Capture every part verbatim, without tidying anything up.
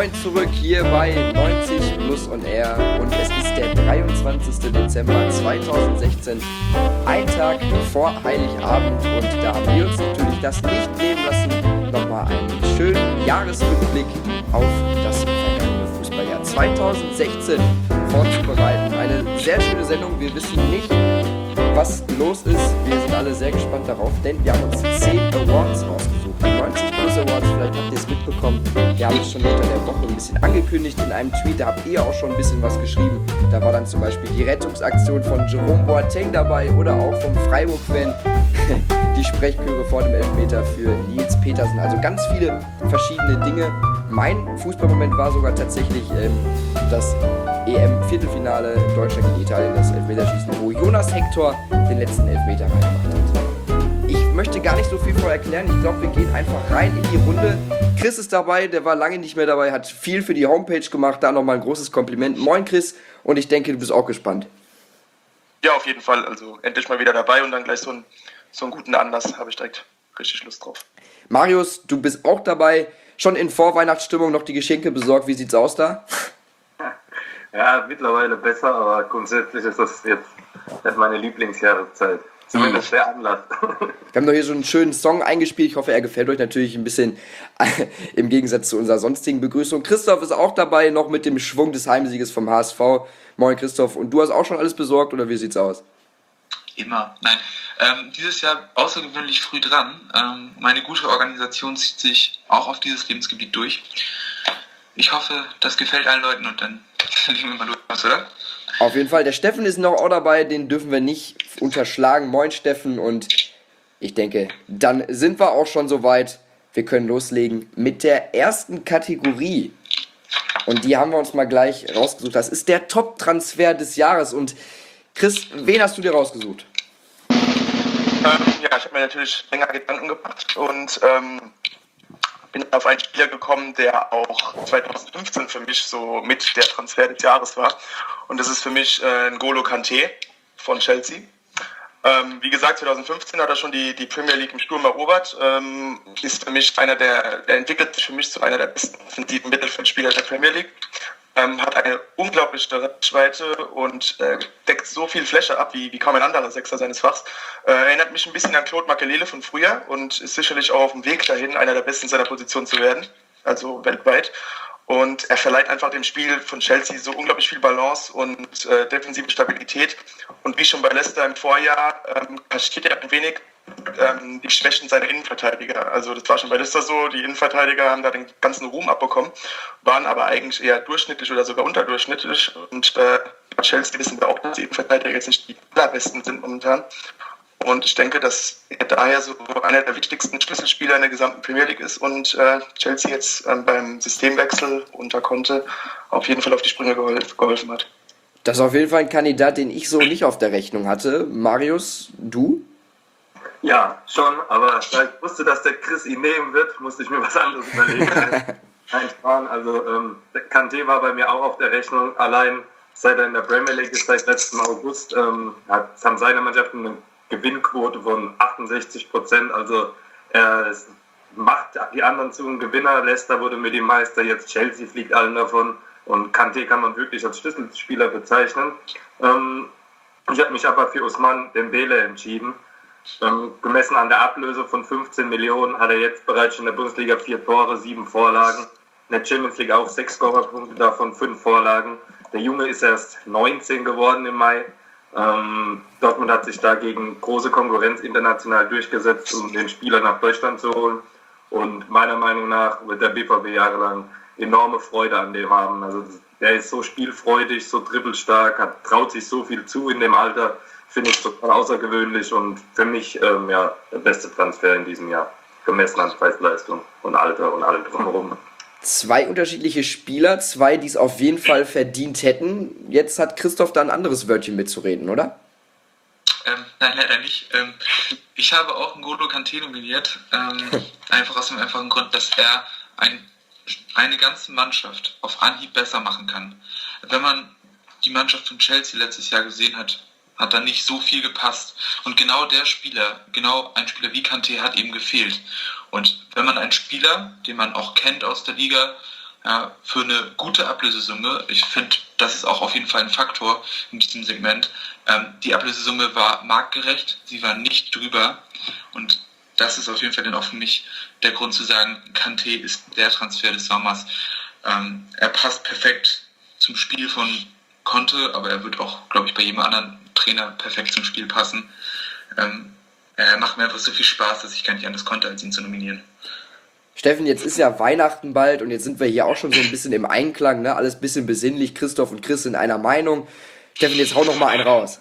moin zurück hier bei neunzig Plus on Air und es ist der dreiundzwanzigster Dezember zweitausendsechzehn, ein Tag vor Heiligabend und da haben wir uns natürlich das nicht nehmen lassen, nochmal einen schönen Jahresrückblick auf das vergangene Fußballjahr zweitausendsechzehn vorzubereiten. Eine sehr schöne Sendung, wir wissen nicht, was los ist. Wir sind alle sehr gespannt darauf, denn wir haben uns zehn Awards rausgesucht. Die neunzig Plus Awards, vielleicht habt ihr es mitbekommen. Wir haben es schon unter der Woche ein bisschen angekündigt in einem Tweet. Da habt ihr auch schon ein bisschen was geschrieben. Da war dann zum Beispiel die Rettungsaktion von Jerome Boateng dabei oder auch vom Freiburg-Fan die Sprechchöre vor dem Elfmeter für Nils Petersen. Also ganz viele verschiedene Dinge. Mein Fußballmoment war sogar tatsächlich ähm, das E M-Viertelfinale Deutschland gegen Italien, das Elfmeterschießen, wo Jonas Hector den letzten Elfmeter reingemacht hat. Ich möchte gar nicht so viel vorher erklären. Ich glaube, wir gehen einfach rein in die Runde. Chris ist dabei, der war lange nicht mehr dabei, hat viel für die Homepage gemacht. Da nochmal ein großes Kompliment. Moin Chris, und ich denke, du bist auch gespannt. Ja, auf jeden Fall. Also endlich mal wieder dabei und dann gleich so, ein, so einen guten Anlass, habe ich direkt richtig Lust drauf. Marius, du bist auch dabei. Schon in Vorweihnachtsstimmung noch die Geschenke besorgt. Wie sieht's aus da? Ja, mittlerweile besser, aber grundsätzlich ist das jetzt nicht meine Lieblingsjahreszeit. Zumindest der Anlass. Wir haben doch hier so einen schönen Song eingespielt. Ich hoffe, er gefällt euch natürlich ein bisschen im Gegensatz zu unserer sonstigen Begrüßung. Christoph ist auch dabei, noch mit dem Schwung des Heimsieges vom H S V. Moin Christoph. Und du hast auch schon alles besorgt oder wie sieht's aus? Immer. Nein, ähm, dieses Jahr außergewöhnlich früh dran. Ähm, meine gute Organisation zieht sich auch auf dieses Lebensgebiet durch. Ich hoffe, das gefällt allen Leuten und dann legen wir mal los, oder? Auf jeden Fall. Der Steffen ist noch auch dabei, den dürfen wir nicht unterschlagen. Moin Steffen, und ich denke, dann sind wir auch schon soweit. Wir können loslegen mit der ersten Kategorie. Und die haben wir uns mal gleich rausgesucht. Das ist der Top-Transfer des Jahres. Und Chris, wen hast du dir rausgesucht? Ähm, ja, ich habe mir natürlich länger Gedanken gemacht und ähm, bin auf einen Spieler gekommen, der auch zweitausendfünfzehn für mich so mit der Transfer des Jahres war. Und das ist für mich äh, N'Golo Kanté von Chelsea. Ähm, wie gesagt, zweitausendfünfzehn hat er schon die, die Premier League im Sturm erobert. Ähm, ist für mich einer der, der entwickelt sich für mich zu einer der besten offensiven Mittelfeldspieler der Premier League. Ähm, hat eine unglaubliche Reichweite und äh, deckt so viel Fläche ab wie, wie kaum ein anderer Sechser seines Fachs. Äh, erinnert mich ein bisschen an Claude Makelele von früher und ist sicherlich auch auf dem Weg dahin, einer der Besten seiner Position zu werden, also weltweit. Und er verleiht einfach dem Spiel von Chelsea so unglaublich viel Balance und äh, defensive Stabilität. Und wie schon bei Leicester im Vorjahr ähm, kaschiert er ein wenig ähm, die Schwächen seiner Innenverteidiger. Also das war schon bei Leicester so, die Innenverteidiger haben da den ganzen Ruhm abbekommen, waren aber eigentlich eher durchschnittlich oder sogar unterdurchschnittlich. Und äh, bei Chelsea wissen wir auch, dass die Innenverteidiger jetzt nicht die allerbesten sind momentan. Und ich denke, dass er daher so einer der wichtigsten Schlüsselspieler in der gesamten Premier League ist und äh, Chelsea jetzt ähm, beim Systemwechsel unter Conte auf jeden Fall auf die Sprünge geholfen, geholfen hat. Das ist auf jeden Fall ein Kandidat, den ich so nicht auf der Rechnung hatte. Marius, du? Ja, schon, aber da ich wusste, dass der Chris ihn nehmen wird, musste ich mir was anderes überlegen. Nein, Spahn, also ähm, Kanté war bei mir auch auf der Rechnung. Allein seit er in der Premier League ist, seit letztem August, ähm, hat, haben seine Mannschaften eine Gewinnquote von achtundsechzig Prozent, also er macht die anderen zu einem Gewinner. Leicester wurde mit dem Meister, jetzt Chelsea fliegt allen davon und Kanté kann man wirklich als Schlüsselspieler bezeichnen. Ähm, ich habe mich aber für Ousmane Dembele entschieden. Ähm, gemessen an der Ablöse von fünfzehn Millionen hat er jetzt bereits in der Bundesliga vier Tore, sieben Vorlagen. In der Champions League auch sechs Scorerpunkte, davon fünf Vorlagen. Der Junge ist erst neunzehn geworden im Mai. Ähm, Dortmund hat sich da gegen große Konkurrenz international durchgesetzt, um den Spieler nach Deutschland zu holen. Und meiner Meinung nach wird der B V B jahrelang enorme Freude an dem haben. Also er ist so spielfreudig, so dribbelstark, hat, traut sich so viel zu in dem Alter. Finde ich total außergewöhnlich und für mich ähm, ja, der beste Transfer in diesem Jahr. Gemessen an Preisleistung und Alter und allem drumherum. Zwei unterschiedliche Spieler, zwei, die es auf jeden Fall verdient hätten. Jetzt hat Christoph da ein anderes Wörtchen mitzureden, oder? Ähm, nein, leider nicht. Ähm, ich habe auch N'Golo Kanté nominiert, ähm, einfach aus dem einfachen Grund, dass er ein, eine ganze Mannschaft auf Anhieb besser machen kann. Wenn man die Mannschaft von Chelsea letztes Jahr gesehen hat, hat da nicht so viel gepasst. Und genau der Spieler, genau ein Spieler wie Kanté hat eben gefehlt. Und wenn man einen Spieler, den man auch kennt aus der Liga, Ja, für eine gute Ablösesumme, ich finde, das ist auch auf jeden Fall ein Faktor in diesem Segment. Ähm, die Ablösesumme war marktgerecht, sie war nicht drüber und das ist auf jeden Fall dann auch für mich der Grund zu sagen, Kanté ist der Transfer des Sommers. Ähm, er passt perfekt zum Spiel von Conte, aber er wird auch, glaube ich, bei jedem anderen Trainer perfekt zum Spiel passen. Ähm, er macht mir einfach so viel Spaß, dass ich gar nicht anders konnte, als ihn zu nominieren. Steffen, jetzt ist ja Weihnachten bald und jetzt sind wir hier auch schon so ein bisschen im Einklang, ne? Alles ein bisschen besinnlich, Christoph und Chris in einer Meinung. Steffen, jetzt hau noch mal einen raus.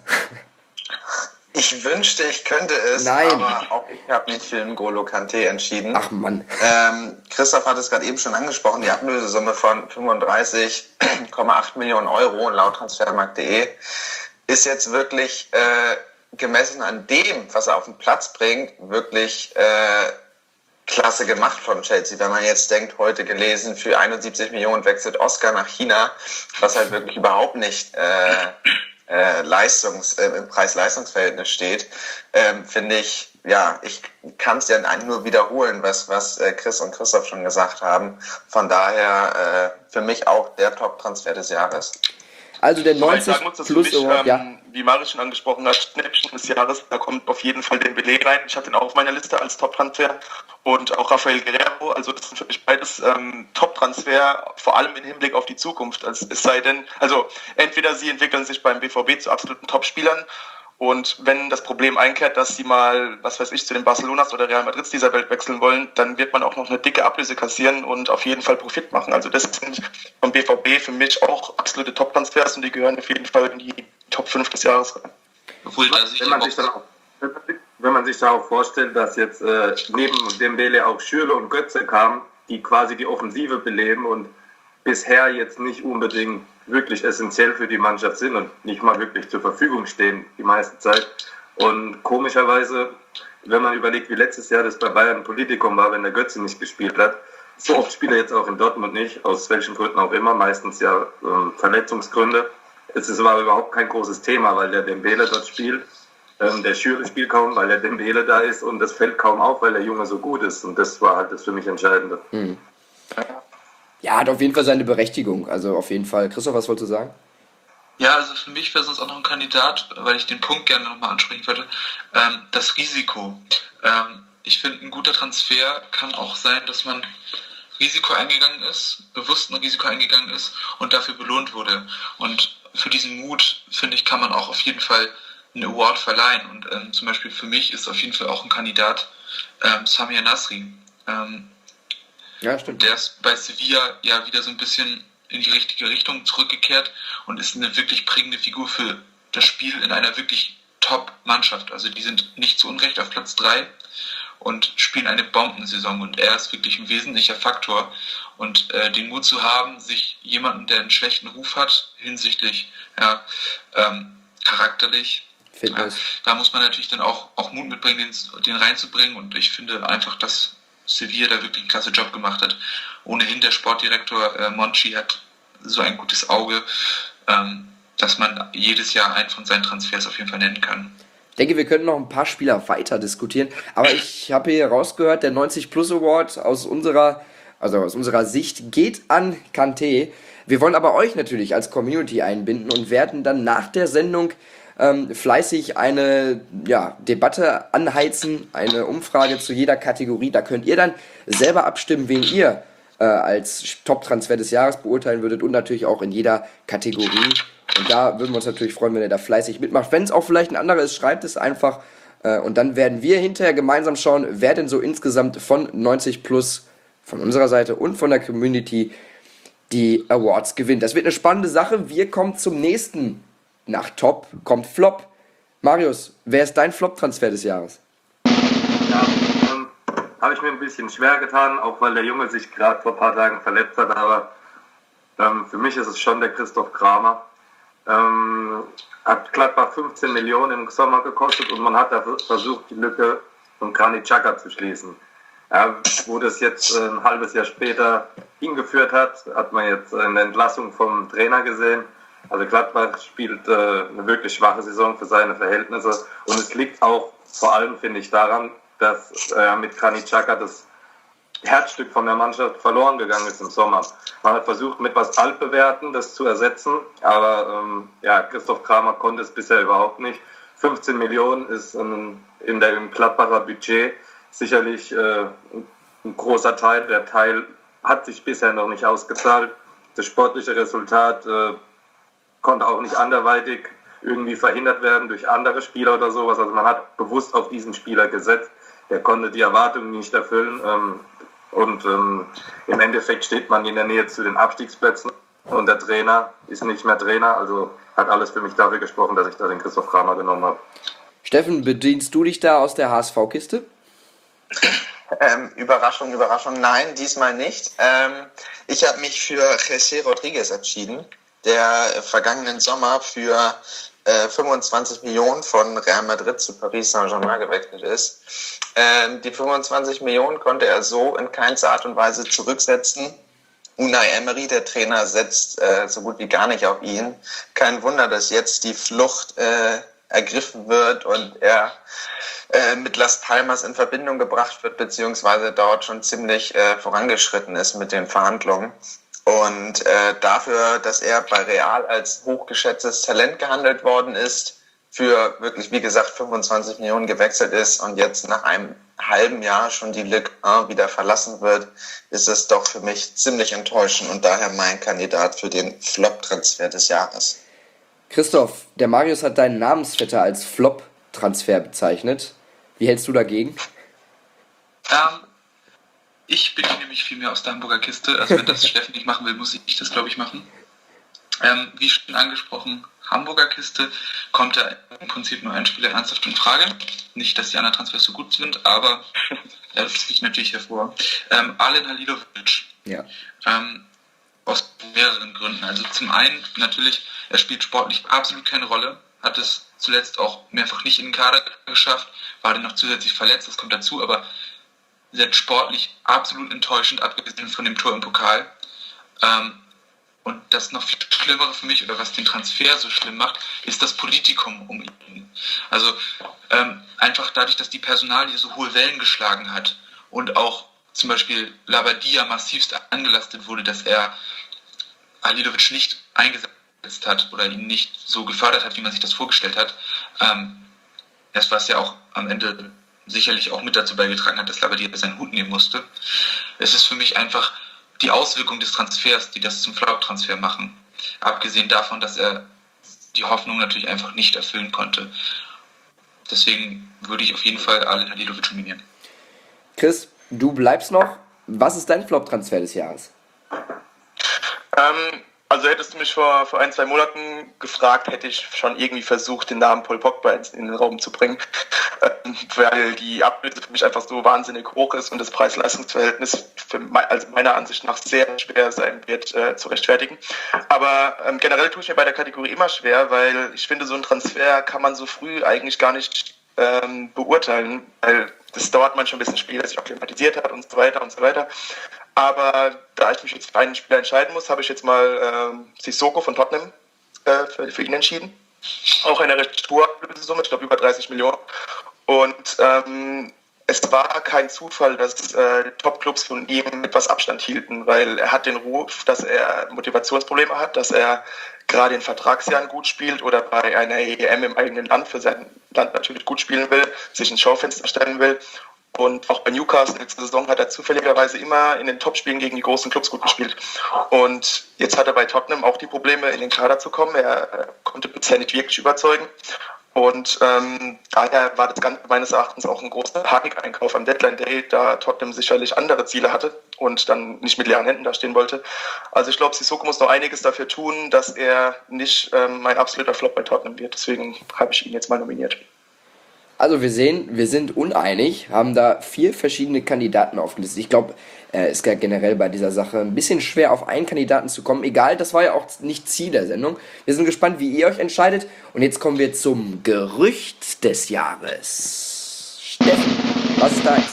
Ich wünschte, ich könnte es, Nein. aber auch ich habe mich für N'Golo Kanté entschieden. Ach Mann. Ähm, Christoph hat es gerade eben schon angesprochen, die Ablösesumme von fünfunddreißig Komma acht Millionen Euro laut transfermarkt punkt de ist jetzt wirklich äh, gemessen an dem, was er auf den Platz bringt, wirklich äh, klasse gemacht von Chelsea. Wenn man jetzt denkt, heute gelesen, für einundsiebzig Millionen wechselt Oscar nach China, was halt wirklich überhaupt nicht äh, äh, Leistungs, äh, im Preis-Leistungs-Verhältnis steht, ähm, finde ich, ja, ich kann es ja nur wiederholen, was, was äh, Chris und Christoph schon gesagt haben. Von daher äh, für mich auch der Top-Transfer des Jahres. Also der Wobei ich neunzig sagen muss, dass für plus mich, Award, ähm, ja. wie Marius schon angesprochen hat, Schnäppchen des Jahres, da kommt auf jeden Fall Dembélé rein. Ich hatte ihn auch auf meiner Liste als Top-Transfer und auch Rafael Guerrero. Also das sind für mich beides ähm, Top-Transfer, vor allem im Hinblick auf die Zukunft. Also, es sei denn, also entweder sie entwickeln sich beim B V B zu absoluten Top-Spielern und wenn das Problem einkehrt, dass sie mal, was weiß ich, zu den Barcelonas oder Real Madrids dieser Welt wechseln wollen, dann wird man auch noch eine dicke Ablöse kassieren und auf jeden Fall Profit machen. Also das sind vom B V B für mich auch absolute Top-Transfers und die gehören auf jeden Fall in die Top fünf des Jahres rein. Obwohl, da sich Wenn man, auch, sich dann auch, wenn man sich da auch vorstellt, dass jetzt äh, neben Dembele auch Schürrle und Götze kamen, die quasi die Offensive beleben und bisher jetzt nicht unbedingt wirklich essentiell für die Mannschaft sind und nicht mal wirklich zur Verfügung stehen die meiste Zeit. Und komischerweise, wenn man überlegt, wie letztes Jahr das bei Bayern Politikum war, wenn der Götze nicht gespielt hat, so oft spielt er jetzt auch in Dortmund nicht, aus welchen Gründen auch immer, meistens ja ähm, Verletzungsgründe. Es ist aber überhaupt kein großes Thema, weil der Dembele dort spielt. Ähm, der Schürrle spielt kaum, weil der Dembele da ist und das fällt kaum auf, weil der Junge so gut ist. Und das war halt das für mich Entscheidende. Hm. Ja, hat auf jeden Fall seine Berechtigung. Also auf jeden Fall. Christoph, was wolltest du sagen? ja, also für mich wäre sonst auch noch ein Kandidat, weil ich den Punkt gerne nochmal ansprechen würde, ähm, das Risiko. Ähm, ich finde, ein guter Transfer kann auch sein, dass man Risiko eingegangen ist, bewusst ein Risiko eingegangen ist und dafür belohnt wurde. Und für diesen Mut, finde ich, kann man auch auf jeden Fall einen Award verleihen. Und ähm, zum Beispiel für mich ist auf jeden Fall auch ein Kandidat ähm, Samir Nasri. Ähm, Ja, stimmt. der ist bei Sevilla ja wieder so ein bisschen in die richtige Richtung zurückgekehrt und ist eine wirklich prägende Figur für das Spiel in einer wirklich Top-Mannschaft. Also die sind nicht zu Unrecht auf Platz drei und spielen eine Bombensaison und er ist wirklich ein wesentlicher Faktor. Und äh, den Mut zu haben, sich jemanden, der einen schlechten Ruf hat, hinsichtlich ja, ähm, charakterlich, Fitness. ja, da muss man natürlich dann auch, auch Mut mitbringen, den, den reinzubringen. Und ich finde einfach, dass Sevilla da wirklich einen klasse Job gemacht hat. Ohnehin der Sportdirektor äh, Monchi hat so ein gutes Auge, ähm, dass man jedes Jahr einen von seinen Transfers auf jeden Fall nennen kann. Ich denke, wir können noch ein paar Spieler weiter diskutieren, aber ich habe hier rausgehört, der neunzig Plus Award aus unserer, also aus unserer Sicht geht an Kanté. Wir wollen aber euch natürlich als Community einbinden und werden dann nach der Sendung ähm, fleißig eine ja, Debatte anheizen, eine Umfrage zu jeder Kategorie. Da könnt ihr dann selber abstimmen, wen ihr äh, als Top-Transfer des Jahres beurteilen würdet und natürlich auch in jeder Kategorie. Und da würden wir uns natürlich freuen, wenn ihr da fleißig mitmacht. Wenn es auch vielleicht ein anderer ist, schreibt es einfach. Äh, und dann werden wir hinterher gemeinsam schauen, wer denn so insgesamt von neunzig Plus, von unserer Seite und von der Community die Awards gewinnt. Das wird eine spannende Sache. Wir kommen zum nächsten. Nach Top kommt Flop. Marius, wer ist dein Flop-Transfer des Jahres? Ja, ähm, habe ich mir ein bisschen schwer getan, auch weil der Junge sich gerade vor ein paar Tagen verletzt hat, aber ähm, für mich ist es schon der Christoph Kramer. Ähm, hat Gladbach fünfzehn Millionen im Sommer gekostet und man hat da versucht, die Lücke von Granit Xhaka zu schließen. Ja, wo das jetzt äh, ein halbes Jahr später hingeführt hat, hat man jetzt eine Entlassung vom Trainer gesehen. Also Gladbach spielt äh, eine wirklich schwache Saison für seine Verhältnisse und es liegt auch vor allem, finde ich, daran, dass äh, mit Granit Xhaka das Herzstück von der Mannschaft verloren gegangen ist im Sommer. Man hat versucht, mit was Altbewährten das zu ersetzen, aber ähm, ja, Christoph Kramer konnte es bisher überhaupt nicht. fünfzehn Millionen ist ein, in der, im Gladbacher Budget sicherlich äh, ein großer Teil. Der Teil hat sich bisher noch nicht ausgezahlt. Das sportliche Resultat äh, konnte auch nicht anderweitig irgendwie verhindert werden durch andere Spieler oder sowas. Also man hat bewusst auf diesen Spieler gesetzt. Der konnte die Erwartungen nicht erfüllen. Ähm, und ähm, im Endeffekt steht man in der Nähe zu den Abstiegsplätzen. Und der Trainer ist nicht mehr Trainer. Also hat alles für mich dafür gesprochen, dass ich da den Christoph Kramer genommen habe. Steffen, bedienst du dich da aus der H S V-Kiste? Ähm, Überraschung, Überraschung, nein, diesmal nicht. Ähm, ich habe mich für José Rodríguez entschieden, der vergangenen Sommer für äh, fünfundzwanzig Millionen von Real Madrid zu Paris Saint-Germain gewechselt ist. Ähm, die fünfundzwanzig Millionen konnte er so in keinster Art und Weise zurücksetzen. Unai Emery, der Trainer, setzt äh, so gut wie gar nicht auf ihn. Kein Wunder, dass jetzt die Flucht äh, ergriffen wird und er äh, mit Las Palmas in Verbindung gebracht wird, beziehungsweise dort schon ziemlich äh, vorangeschritten ist mit den Verhandlungen. Und äh, dafür, dass er bei Real als hochgeschätztes Talent gehandelt worden ist, für wirklich, wie gesagt, fünfundzwanzig Millionen gewechselt ist und jetzt nach einem halben Jahr schon die Ligue eins wieder verlassen wird, ist es doch für mich ziemlich enttäuschend und daher mein Kandidat für den Flop-Transfer des Jahres. Christoph, der Marius hat deinen Namensvetter als Flop-Transfer bezeichnet. Wie hältst du dagegen? Ähm, ich bediene mich viel mehr aus der Hamburger Kiste. Also wenn das Steffen nicht machen will, muss ich das, glaube ich, machen. Ähm, wie schon angesprochen, Hamburger Kiste, kommt da im Prinzip nur ein Spieler ernsthaft in Frage. Nicht, dass die anderen Transfers so gut sind, aber ja, das sticht natürlich hervor. Ähm, Alen Halilovic. Ja. Ähm, aus mehreren Gründen. Also zum einen natürlich, er spielt sportlich absolut keine Rolle, hat es zuletzt auch mehrfach nicht in den Kader geschafft, war dann noch zusätzlich verletzt, das kommt dazu, aber selbst sportlich absolut enttäuschend, abgesehen von dem Tor im Pokal. Ähm, und das noch viel Schlimmere für mich, oder was den Transfer so schlimm macht, ist das Politikum um ihn. Also ähm, einfach dadurch, dass die Personalie so hohe Wellen geschlagen hat und auch zum Beispiel Labadia massivst angelastet wurde, dass er Halilovic nicht eingesetzt hat oder ihn nicht so gefördert hat, wie man sich das vorgestellt hat. Ähm, das, was ja auch am Ende sicherlich auch mit dazu beigetragen hat, dass Labadia seinen Hut nehmen musste. Es ist für mich einfach die Auswirkung des Transfers, die das zum Flop-Transfer machen. Abgesehen davon, dass er die Hoffnung natürlich einfach nicht erfüllen konnte. Deswegen würde ich auf jeden Fall Alen Halilovic nominieren. Chris, du bleibst noch. Was ist dein Flop-Transfer des Jahres? Ähm, also hättest du mich vor, vor ein, zwei Monaten gefragt, hätte ich schon irgendwie versucht, den Namen Paul Pogba in, in den Raum zu bringen, ähm, weil die Ablöse für mich einfach so wahnsinnig hoch ist und das Preis-Leistungs-Verhältnis für me- also meiner Ansicht nach sehr schwer sein wird äh, zu rechtfertigen. Aber ähm, generell tue ich mir bei der Kategorie immer schwer, weil ich finde, so ein Transfer kann man so früh eigentlich gar nicht ähm, beurteilen, weil das dauert manchmal ein bisschen Spiel, das sich akklimatisiert hat und so weiter und so weiter. Aber da ich mich jetzt für einen Spieler entscheiden muss, habe ich jetzt mal ähm, Sissoko von Tottenham äh, für, für ihn entschieden. Auch eine recht hohe Summe, ich glaube über dreißig Millionen. Und ähm, es war kein Zufall, dass äh, Top-Clubs von ihm etwas Abstand hielten, weil er hat den Ruf, dass er Motivationsprobleme hat, dass er gerade in Vertragsjahren gut spielt oder bei einer E M im eigenen Land für sein Land natürlich gut spielen will, sich ins Schaufenster stellen will. Und auch bei Newcastle letzte Saison hat er zufälligerweise immer in den Topspielen gegen die großen Clubs gut gespielt. Und jetzt hat er bei Tottenham auch die Probleme, in den Kader zu kommen. Er, er konnte bisher nicht wirklich überzeugen. Und ähm, daher war das Ganze meines Erachtens auch ein großer Panikeinkauf am Deadline Day, da Tottenham sicherlich andere Ziele hatte und dann nicht mit leeren Händen dastehen wollte. Also ich glaube, Sissoko muss noch einiges dafür tun, dass er nicht ähm, mein absoluter Flop bei Tottenham wird. Deswegen habe ich ihn jetzt mal nominiert. Also wir sehen, wir sind uneinig, haben da vier verschiedene Kandidaten aufgelistet. Ich glaube, es ist ja generell bei dieser Sache ein bisschen schwer, auf einen Kandidaten zu kommen. Egal, das war ja auch nicht Ziel der Sendung. Wir sind gespannt, wie ihr euch entscheidet. Und jetzt kommen wir zum Gerücht des Jahres. Steffen, was ist deins?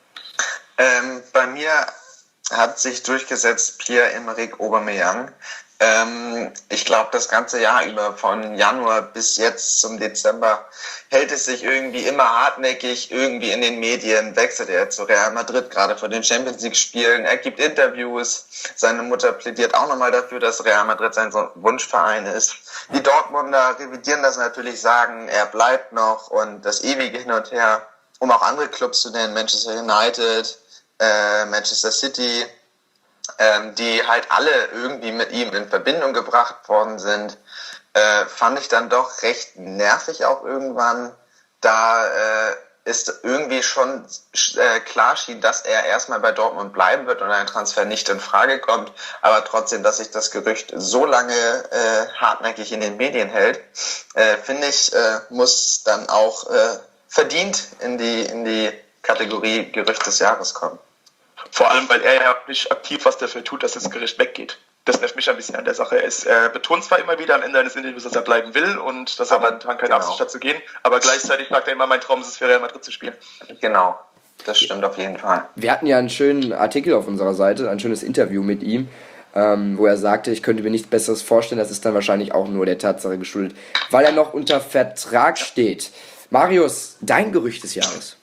Ähm, bei mir hat sich durchgesetzt Pierre-Emerick Aubameyang, Ähm, ich glaube, das ganze Jahr über, von Januar bis jetzt zum Dezember, hält es sich irgendwie immer hartnäckig, irgendwie in den Medien, wechselt er zu Real Madrid, gerade vor den Champions League-Spielen. Er gibt Interviews. Seine Mutter plädiert auch nochmal dafür, dass Real Madrid sein Wunschverein ist. Die Dortmunder revidieren das natürlich, sagen, er bleibt noch, und das ewige Hin und Her, um auch andere Clubs zu nennen, Manchester United, äh, Manchester City, ähm, die halt alle irgendwie mit ihm in Verbindung gebracht worden sind, äh, fand ich dann doch recht nervig auch irgendwann, da äh, ist irgendwie schon äh, klar schien, dass er erstmal bei Dortmund bleiben wird und ein Transfer nicht in Frage kommt, aber trotzdem, dass sich das Gerücht so lange äh, hartnäckig in den Medien hält, äh, finde ich, äh, muss dann auch äh, verdient in die, in die Kategorie Gerücht des Jahres kommen. Vor allem, weil er ja nicht aktiv was dafür tut, dass das Gerücht weggeht. Das nervt mich ein bisschen an der Sache. Er ist, äh, betont zwar immer wieder am Ende eines Interviews, dass er bleiben will und dass er momentan keine Genau. Absicht hat zu gehen, aber gleichzeitig sagt er immer, mein Traum ist es, für Real Madrid zu spielen. Genau, das stimmt auf jeden Fall. Wir hatten ja einen schönen Artikel auf unserer Seite, ein schönes Interview mit ihm, ähm, wo er sagte, ich könnte mir nichts Besseres vorstellen, das ist dann wahrscheinlich auch nur der Tatsache geschuldet, weil er noch unter Vertrag steht. Marius, dein Gerücht des Jahres?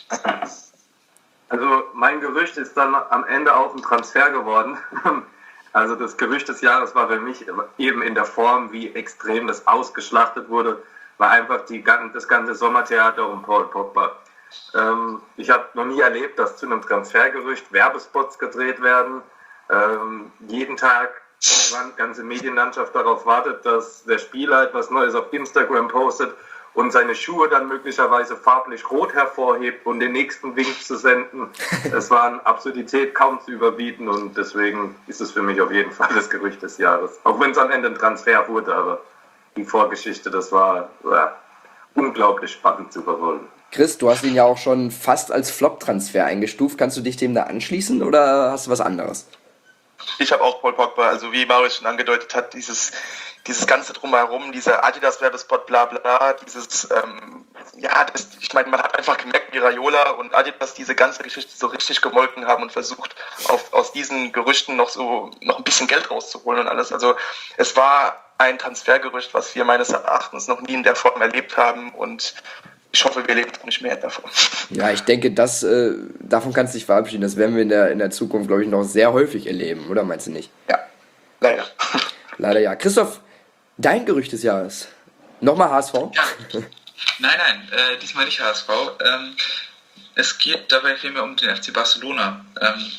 Also mein Gerücht ist dann am Ende auch ein Transfer geworden. Also das Gerücht des Jahres war für mich eben in der Form, wie extrem das ausgeschlachtet wurde, war einfach die, das ganze Sommertheater um Paul Pogba. Ähm, ich habe noch nie erlebt, dass zu einem Transfergerücht Werbespots gedreht werden. Ähm, jeden Tag die ganze Medienlandschaft darauf wartet, dass der Spieler etwas Neues auf Instagram postet und seine Schuhe dann möglicherweise farblich rot hervorhebt, um den nächsten Wink zu senden. Es war eine Absurdität kaum zu überbieten, und deswegen ist es für mich auf jeden Fall das Gerücht des Jahres. Auch wenn es am Ende ein Transfer wurde, aber die Vorgeschichte, das war ja, unglaublich spannend zu verfolgen. Chris, du hast ihn ja auch schon fast als Flop-Transfer eingestuft. Kannst du dich dem da anschließen oder hast du was anderes? Ich habe auch Paul Pogba, also wie Marius schon angedeutet hat, dieses, dieses ganze Drumherum, dieser Adidas-Werbespot, bla bla, dieses, ähm, ja, das, ich meine, man hat einfach gemerkt, wie Raiola und Adidas diese ganze Geschichte so richtig gemolken haben und versucht, auf, aus diesen Gerüchten noch so, noch ein bisschen Geld rauszuholen und alles. Also es war ein Transfergerücht, was wir meines Erachtens noch nie in der Form erlebt haben, und ich hoffe, wir leben nicht mehr davon. Ja, ich denke, das, äh, davon kannst du dich verabschieden. Das werden wir in der, in der Zukunft, glaube ich, noch sehr häufig erleben, oder meinst du nicht? Ja, leider. Leider ja. Christoph, dein Gerücht des Jahres. Nochmal H S V? Ja. Nein, nein, äh, diesmal nicht H S V. Ähm, es geht dabei vielmehr um den F C Barcelona. Ähm,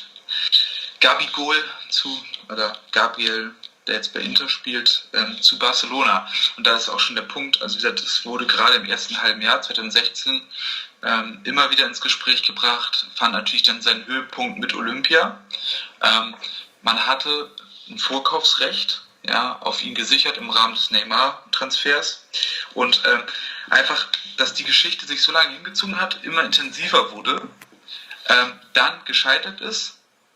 Gabigol zu, oder Gabriel, der jetzt bei Inter spielt, ähm, zu Barcelona. Und da ist auch schon der Punkt, also wie gesagt, das wurde gerade im ersten halben Jahr zwanzig sechzehn ähm, immer wieder ins Gespräch gebracht, fand natürlich dann seinen Höhepunkt mit Olympia. Ähm, man hatte ein Vorkaufsrecht, ja, auf ihn gesichert im Rahmen des Neymar-Transfers, und ähm, einfach, dass die Geschichte sich so lange hingezogen hat, immer intensiver wurde, ähm, dann gescheitert ist.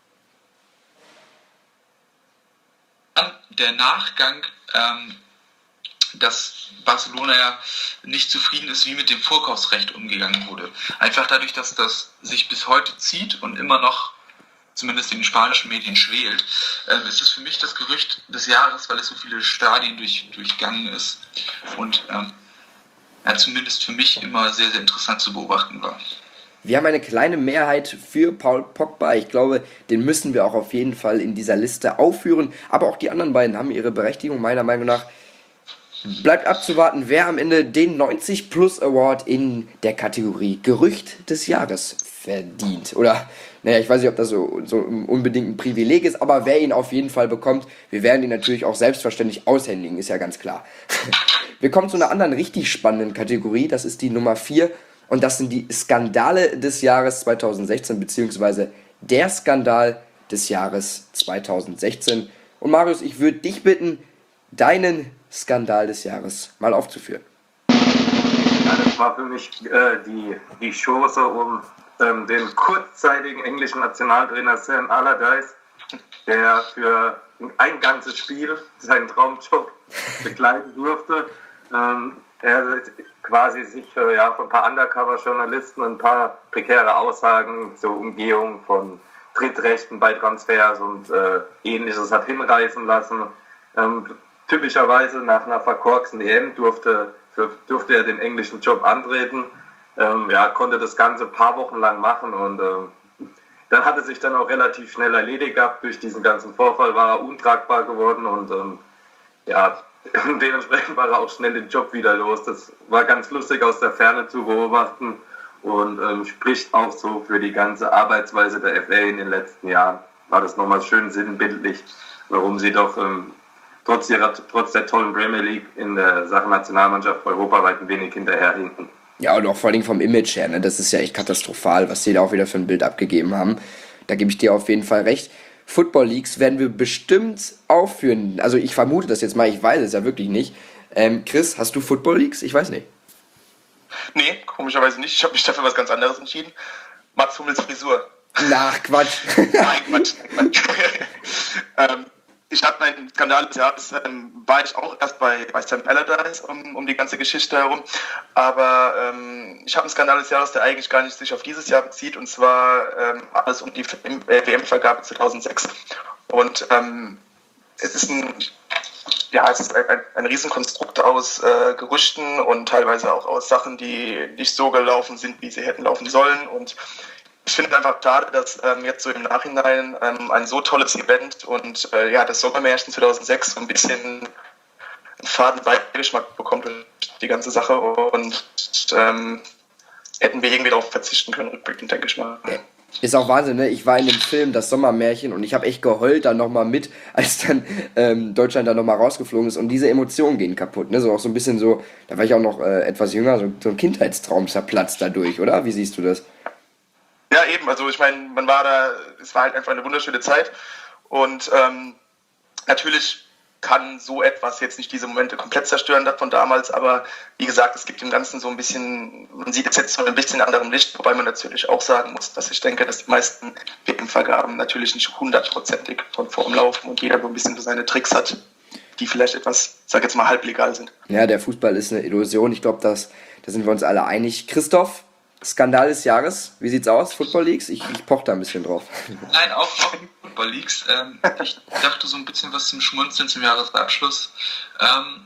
Der Nachgang, ähm, dass Barcelona ja nicht zufrieden ist, wie mit dem Vorkaufsrecht umgegangen wurde. Einfach dadurch, dass das sich bis heute zieht und immer noch, zumindest in den spanischen Medien, schwelt, ähm, ist es für mich das Gerücht des Jahres, weil es so viele Stadien durch, durchgangen ist und ähm, ja, zumindest für mich immer sehr, sehr interessant zu beobachten war. Wir haben eine kleine Mehrheit für Paul Pogba. Ich glaube, den müssen wir auch auf jeden Fall in dieser Liste aufführen. Aber auch die anderen beiden haben ihre Berechtigung, meiner Meinung nach. Bleibt abzuwarten, wer am Ende den neunzig Plus Award in der Kategorie Gerücht des Jahres verdient. Oder, naja, ich weiß nicht, ob das so, so unbedingt ein Privileg ist, aber wer ihn auf jeden Fall bekommt, wir werden ihn natürlich auch selbstverständlich aushändigen, ist ja ganz klar. Wir kommen zu einer anderen richtig spannenden Kategorie, das ist die Nummer vier. Und das sind die Skandale des Jahres zwanzig sechzehn, beziehungsweise der Skandal des Jahres zwanzig sechzehn. Und Marius, ich würde dich bitten, deinen Skandal des Jahres mal aufzuführen. Ja, das war für mich äh, die, die Chance um ähm, den kurzzeitigen englischen Nationaltrainer Sam Allardyce, der für ein ganzes Spiel seinen Traumjob begleiten durfte. Ähm, er quasi sich äh, ja, von ein paar Undercover-Journalisten und ein paar prekäre Aussagen zur Umgehung von Drittrechten bei Transfers und äh, Ähnliches hat hinreißen lassen. Ähm, typischerweise nach einer verkorksten E M durfte, durfte er den englischen Job antreten. Ähm, ja, konnte das Ganze ein paar Wochen lang machen und ähm, dann hat es sich dann auch relativ schnell erledigt gehabt. Durch diesen ganzen Vorfall war er untragbar geworden und ähm, ja, dementsprechend war er auch schnell den Job wieder los. Das war ganz lustig aus der Ferne zu beobachten und ähm, spricht auch so für die ganze Arbeitsweise der F A in den letzten Jahren. War das nochmal schön sinnbildlich, warum sie doch ähm, trotz, ihrer, trotz der tollen Premier League in der Sache Nationalmannschaft europaweit ein wenig hinterherhinken. Ja, und auch vor allem vom Image her, ne? Das ist ja echt katastrophal, was die da auch wieder für ein Bild abgegeben haben. Da gebe ich dir auf jeden Fall recht. Football Leagues werden wir bestimmt aufführen. Also ich vermute das jetzt mal, ich weiß es ja wirklich nicht. Ähm, Chris, hast du Football Leagues? Ich weiß nicht. Nee, komischerweise nicht. Ich habe mich dafür was ganz anderes entschieden. Mats Hummels Frisur. Na, Quatsch. Nein, Quatsch. Quatsch. ähm, ich hatte meinen Skandal des Jahres, ähm, war ich auch erst bei, bei Sam Allardyce um, um die ganze Geschichte herum. Aber ähm, ich habe einen Skandal des Jahres, der eigentlich gar nicht sich auf dieses Jahr bezieht. Und zwar ähm, alles um die W M-Vergabe zweitausendsechs. Und ähm, es ist ein, ja, es ist ein, ein, ein Riesenkonstrukt aus äh, Gerüchten und teilweise auch aus Sachen, die nicht so gelaufen sind, wie sie hätten laufen sollen. Und ich finde einfach schade, dass ähm, jetzt so im Nachhinein ähm, ein so tolles Event und äh, ja, das Sommermärchen zweitausendsechs so ein bisschen einen faden Beigeschmack bekommt durch die ganze Sache und ähm, hätten wir irgendwie darauf verzichten können, rückblickend, denke ich mal. Ist auch Wahnsinn, ne? Ich war in dem Film Das Sommermärchen und ich habe echt geheult dann nochmal mit, als dann ähm, Deutschland da nochmal rausgeflogen ist und diese Emotionen gehen kaputt, ne? So auch so ein bisschen so, da war ich auch noch äh, etwas jünger, so, so ein Kindheitstraum zerplatzt dadurch, oder? Wie siehst du das? Ja, eben, also ich meine, man war da, es war halt einfach eine wunderschöne Zeit und ähm, natürlich kann so etwas jetzt nicht diese Momente komplett zerstören von damals, aber wie gesagt, es gibt dem Ganzen so ein bisschen, man sieht es jetzt so ein bisschen in anderem Licht, wobei man natürlich auch sagen muss, dass ich denke, dass die meisten W M-Vergaben natürlich nicht hundertprozentig von Form laufen und jeder so ein bisschen so seine Tricks hat, die vielleicht etwas, sag jetzt mal, halblegal sind. Ja, der Fußball ist eine Illusion, ich glaube, da sind wir uns alle einig. Christoph? Skandal des Jahres, wie sieht's aus? Football Leagues? Ich, ich poch da ein bisschen drauf. Nein, auch, auch Football Leagues. Ähm, ich dachte so ein bisschen was zum Schmunzeln zum Jahresabschluss. Ähm,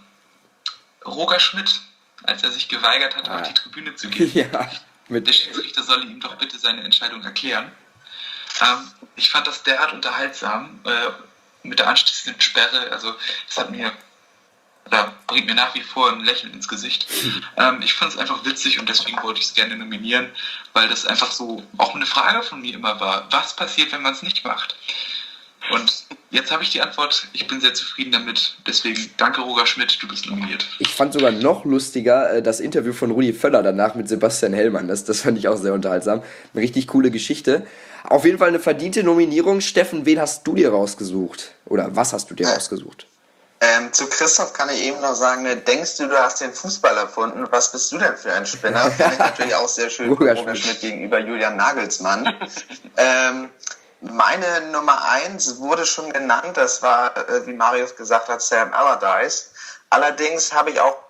Roger Schmidt, als er sich geweigert hat, ah. auf die Tribüne zu gehen. Ja, mit der Schiedsrichter solle ihm doch bitte seine Entscheidung erklären. Ähm, ich fand das derart unterhaltsam äh, mit der anschließenden Sperre. Also das hat mir Da bringt mir nach wie vor ein Lächeln ins Gesicht. Ähm, ich fand es einfach witzig und deswegen wollte ich es gerne nominieren, weil das einfach so auch eine Frage von mir immer war. Was passiert, wenn man es nicht macht? Und jetzt habe ich die Antwort. Ich bin sehr zufrieden damit. Deswegen danke, Roger Schmidt, du bist nominiert. Ich fand sogar noch lustiger das Interview von Rudi Völler danach mit Sebastian Hellmann. Das, das fand ich auch sehr unterhaltsam. Eine richtig coole Geschichte. Auf jeden Fall eine verdiente Nominierung. Steffen, wen hast du dir rausgesucht? Oder was hast du dir rausgesucht? Ähm, zu Christoph kann ich eben noch sagen, ne, denkst du, du hast den Fußball erfunden? Was bist du denn für ein Spinner? Finde ich natürlich auch sehr schön Roger Schmidt. Schmidt gegenüber Julian Nagelsmann. ähm, meine Nummer eins wurde schon genannt, das war, äh, wie Marius gesagt hat, Sam Allardyce. Allerdings habe ich auch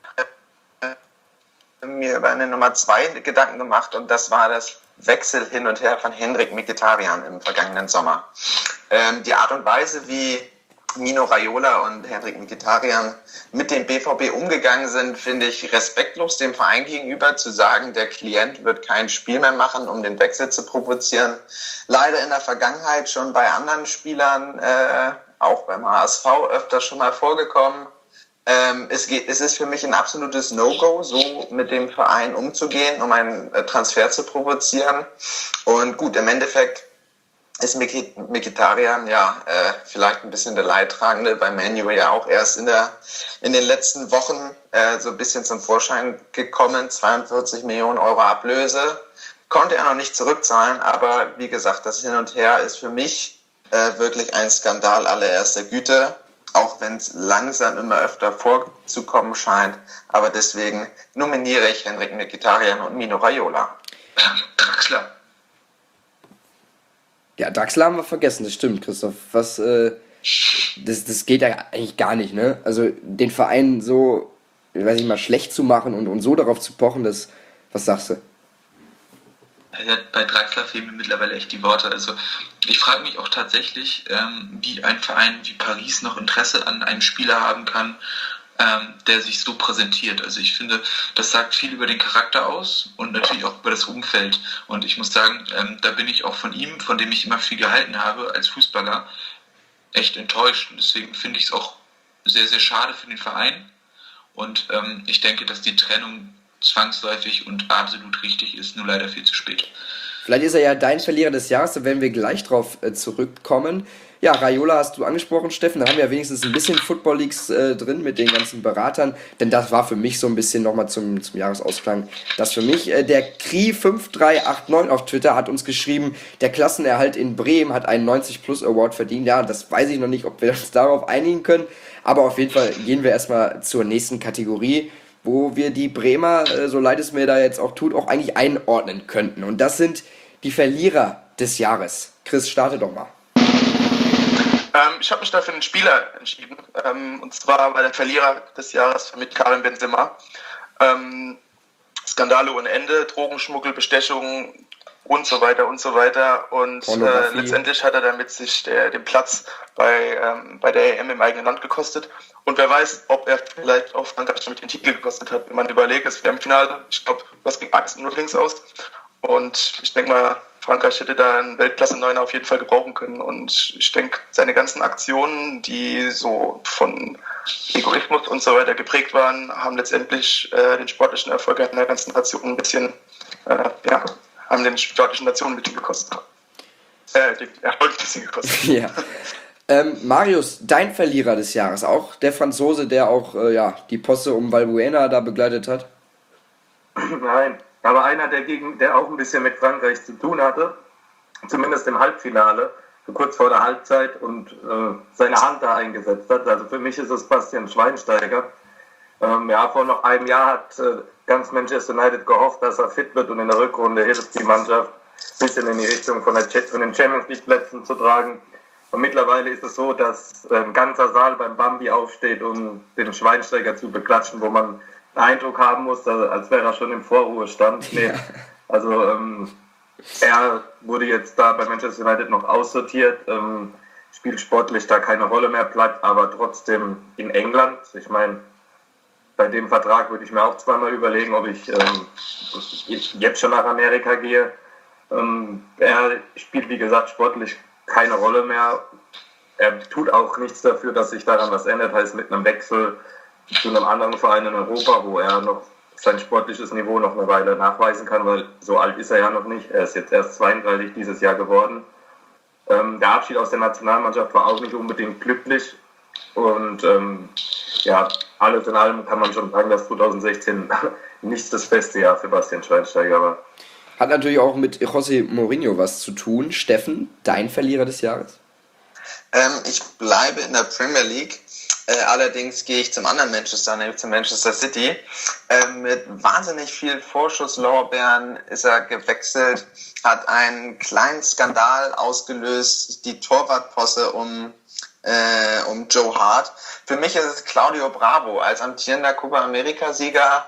äh, mir über eine Nummer zwei Gedanken gemacht und das war das Wechsel hin und her von Henrik Mkhitaryan im vergangenen Sommer. Ähm, die Art und Weise, wie Mino Raiola und Henrik Mkhitaryan mit dem B V B umgegangen sind, finde ich respektlos dem Verein gegenüber, zu sagen, der Klient wird kein Spiel mehr machen, um den Wechsel zu provozieren. Leider in der Vergangenheit schon bei anderen Spielern, äh, auch beim H S V öfter schon mal vorgekommen. Ähm, es geht, es ist für mich ein absolutes No-Go, so mit dem Verein umzugehen, um einen äh, Transfer zu provozieren. Und gut, im Endeffekt ist Mkhitaryan ja äh, vielleicht ein bisschen der Leidtragende, bei Man U ja auch erst in der in den letzten Wochen äh, so ein bisschen zum Vorschein gekommen. zweiundvierzig Millionen Euro Ablöse konnte er noch nicht zurückzahlen, aber wie gesagt, das Hin und Her ist für mich äh, wirklich ein Skandal allererster Güte, auch wenn es langsam immer öfter vorzukommen scheint. Aber deswegen nominiere ich Henrik Mkhitaryan und Mino Raiola. Draxler. Ja, Draxler haben wir vergessen, das stimmt, Christoph. Was, äh, das, das geht ja eigentlich gar nicht, ne? Also den Verein so, weiß ich mal, schlecht zu machen und, und so darauf zu pochen, das, was sagst du? Ja, bei Draxler fehlen mir mittlerweile echt die Worte. Also ich frage mich auch tatsächlich, ähm, wie ein Verein wie Paris noch Interesse an einem Spieler haben kann, ähm, der sich so präsentiert. Also ich finde, das sagt viel über den Charakter aus und natürlich auch über das Umfeld. Und ich muss sagen, ähm, da bin ich auch von ihm, von dem ich immer viel gehalten habe als Fußballer, echt enttäuscht. Und deswegen finde ich es auch sehr, sehr schade für den Verein. Und ähm, ich denke, dass die Trennung zwangsläufig und absolut richtig ist, nur leider viel zu spät. Vielleicht ist er ja dein Verlierer des Jahres, da werden wir gleich drauf äh, zurückkommen. Ja, Raiola hast du angesprochen, Steffen, da haben wir ja wenigstens ein bisschen Football Leagues äh, drin mit den ganzen Beratern, denn das war für mich so ein bisschen nochmal zum, zum Jahresausklang. Das für mich, äh, der Kri fünf drei acht neun auf Twitter hat uns geschrieben, der Klassenerhalt in Bremen hat einen neunzig Plus Award verdient. Ja, das weiß ich noch nicht, ob wir uns darauf einigen können, aber auf jeden Fall gehen wir erstmal zur nächsten Kategorie, wo wir die Bremer, äh, so leid es mir da jetzt auch tut, auch eigentlich einordnen könnten. Und das sind die Verlierer des Jahres. Chris, starte doch mal. Ähm, ich habe mich da für einen Spieler entschieden. Ähm, und zwar war der Verlierer des Jahres für mich Karim Benzema. Ähm, Skandale ohne Ende, Drogenschmuggel, Bestechung und so weiter und so weiter. Und äh, letztendlich hat er damit sich der, den Platz bei, ähm, bei der E M im eigenen Land gekostet. Und wer weiß, ob er vielleicht auch Frankreich mit den Titel gekostet hat. Wenn man überlegt, es wäre im Finale, ich glaube, was ging eins null links aus. Und ich denke mal, Frankreich hätte da einen Weltklasse-Neuner auf jeden Fall gebrauchen können. Und ich denke, seine ganzen Aktionen, die so von Egoismus und so weiter geprägt waren, haben letztendlich äh, den sportlichen Erfolg einer ganzen Nation ein bisschen, äh, ja, haben den sportlichen Nationen ein bisschen gekostet. Äh, den Erfolg ein bisschen gekostet. Ja. Ähm, Marius, dein Verlierer des Jahres, auch der Franzose, der auch äh, ja, die Posse um Valbuena da begleitet hat? Nein, aber einer, der, gegen, der auch ein bisschen mit Frankreich zu tun hatte, zumindest im Halbfinale, kurz vor der Halbzeit und äh, seine Hand da eingesetzt hat. Also für mich ist es Bastian Schweinsteiger. Ähm, ja, vor noch einem Jahr hat äh, ganz Manchester United gehofft, dass er fit wird und in der Rückrunde hilft die Mannschaft ein bisschen in die Richtung von, der, von den Champions League Plätzen zu tragen. Und mittlerweile ist es so, dass ein ganzer Saal beim Bambi aufsteht, um den Schweinsteiger zu beklatschen, wo man den Eindruck haben muss, als wäre er schon im Vorruhestand. Nee. Also ähm, er wurde jetzt da bei Manchester United noch aussortiert, ähm, spielt sportlich da keine Rolle mehr, bleibt aber trotzdem in England. Ich meine, bei dem Vertrag würde ich mir auch zweimal überlegen, ob ich ähm, jetzt schon nach Amerika gehe. Ähm, er spielt, wie gesagt, sportlich keine Rolle mehr. Er tut auch nichts dafür, dass sich daran was ändert, heißt mit einem Wechsel zu einem anderen Verein in Europa, wo er noch sein sportliches Niveau noch eine Weile nachweisen kann, weil so alt ist er ja noch nicht. Er ist jetzt erst zweiunddreißig dieses Jahr geworden. Ähm, der Abschied aus der Nationalmannschaft war auch nicht unbedingt glücklich und ähm, ja, alles in allem kann man schon sagen, dass zwanzig sechzehn nicht das beste Jahr für Bastian Schweinsteiger war. Hat natürlich auch mit José Mourinho was zu tun. Steffen, dein Verlierer des Jahres? Ähm, ich bleibe in der Premier League. Äh, allerdings gehe ich zum anderen Manchester, nämlich zum Manchester City. Äh, mit wahnsinnig viel Vorschusslorbeeren ist er gewechselt, hat einen kleinen Skandal ausgelöst, die Torwartposse um, äh, um Joe Hart. Für mich ist es Claudio Bravo als amtierender Copa America-Sieger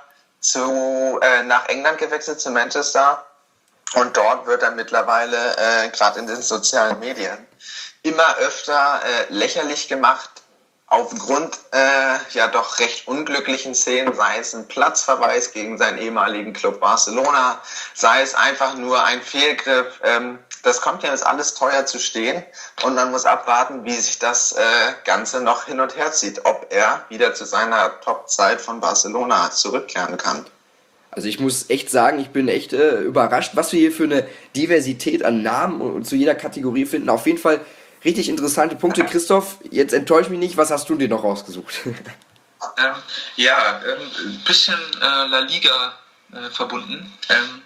zu, äh, nach England gewechselt, zu Manchester. Und dort wird er mittlerweile, äh, gerade in den sozialen Medien, immer öfter äh, lächerlich gemacht, aufgrund äh, ja doch recht unglücklichen Szenen, sei es ein Platzverweis gegen seinen ehemaligen Club Barcelona, sei es einfach nur ein Fehlgriff. Ähm, das kommt ja jetzt alles teuer zu stehen und man muss abwarten, wie sich das äh, Ganze noch hin und her zieht, ob er wieder zu seiner Top-Zeit von Barcelona zurückkehren kann. Also ich muss echt sagen, ich bin echt äh, überrascht, was wir hier für eine Diversität an Namen und, und zu jeder Kategorie finden. Auf jeden Fall richtig interessante Punkte. Christoph, jetzt enttäusch mich nicht, was hast du dir noch rausgesucht? Ähm, ja, ähm, ein bisschen äh, La Liga äh, verbunden, ähm,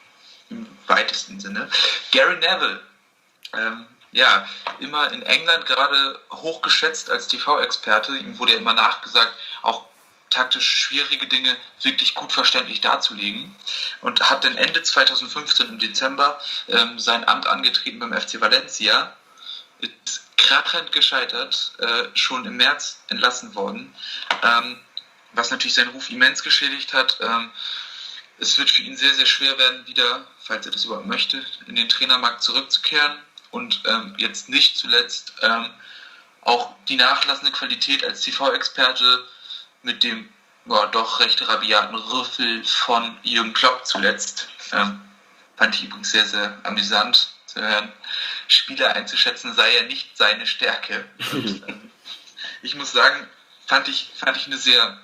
im weitesten Sinne. Gary Neville, ähm, ja, immer in England gerade hochgeschätzt als T V-Experte. Ihm wurde ja immer nachgesagt, auch taktisch schwierige Dinge wirklich gut verständlich darzulegen und hat dann Ende zwanzig fünfzehn im Dezember ähm, sein Amt angetreten beim F C Valencia, ist krachend gescheitert, äh, schon im März entlassen worden, ähm, was natürlich seinen Ruf immens geschädigt hat. Ähm, es wird für ihn sehr, sehr schwer werden, wieder falls er das überhaupt möchte, in den Trainermarkt zurückzukehren und ähm, jetzt nicht zuletzt ähm, auch die nachlassende Qualität als T V-Experte mit dem ja, doch recht rabiaten Rüffel von Jürgen Klopp zuletzt. Ähm, fand ich übrigens sehr, sehr amüsant zu hören. Spieler einzuschätzen sei ja nicht seine Stärke. Und, ähm, ich muss sagen, fand ich, fand ich eine sehr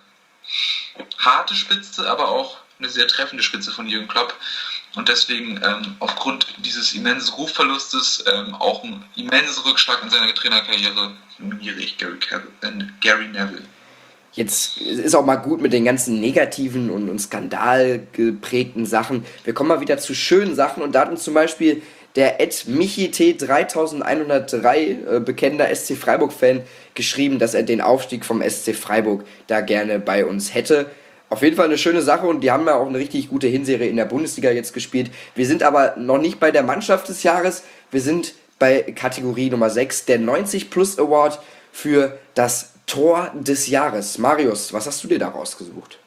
harte Spitze, aber auch eine sehr treffende Spitze von Jürgen Klopp. Und deswegen ähm, aufgrund dieses immensen Rufverlustes, ähm, auch ein immenser Rückschlag in seiner Trainerkarriere, nominiere ich Gary, äh, Gary Neville. Jetzt ist auch mal gut mit den ganzen negativen und, und skandalgeprägten Sachen. Wir kommen mal wieder zu schönen Sachen und da hat uns zum Beispiel der at Michi T dreitausendeinhundertdrei, äh, bekennender S C Freiburg-Fan, geschrieben, dass er den Aufstieg vom S C Freiburg da gerne bei uns hätte. Auf jeden Fall eine schöne Sache und die haben ja auch eine richtig gute Hinserie in der Bundesliga jetzt gespielt. Wir sind aber noch nicht bei der Mannschaft des Jahres, wir sind bei Kategorie Nummer sechs, der neunzig Plus Award für das Tor des Jahres. Marius, was hast du dir da rausgesucht?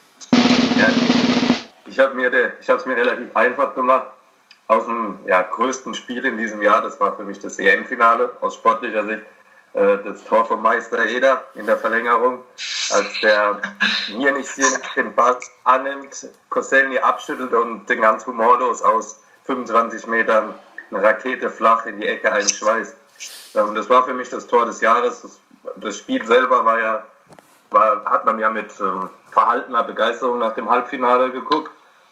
Ja, ich habe mir de, ich habe es mir relativ einfach gemacht. Aus dem ja, größten Spiel in diesem Jahr, das war für mich das E M-Finale, aus sportlicher Sicht, äh, das Tor von Meister Eder in der Verlängerung, als der mir nicht den Ball annimmt, Koscielny abschüttelt und den ganz humorlos aus fünfundzwanzig Metern eine Rakete flach in die Ecke einschweißt. Ähm, das war für mich das Tor des Jahres. Das, das Spiel selber war ja, war, hat man ja mit ähm, verhaltener Begeisterung nach dem Halbfinale geguckt.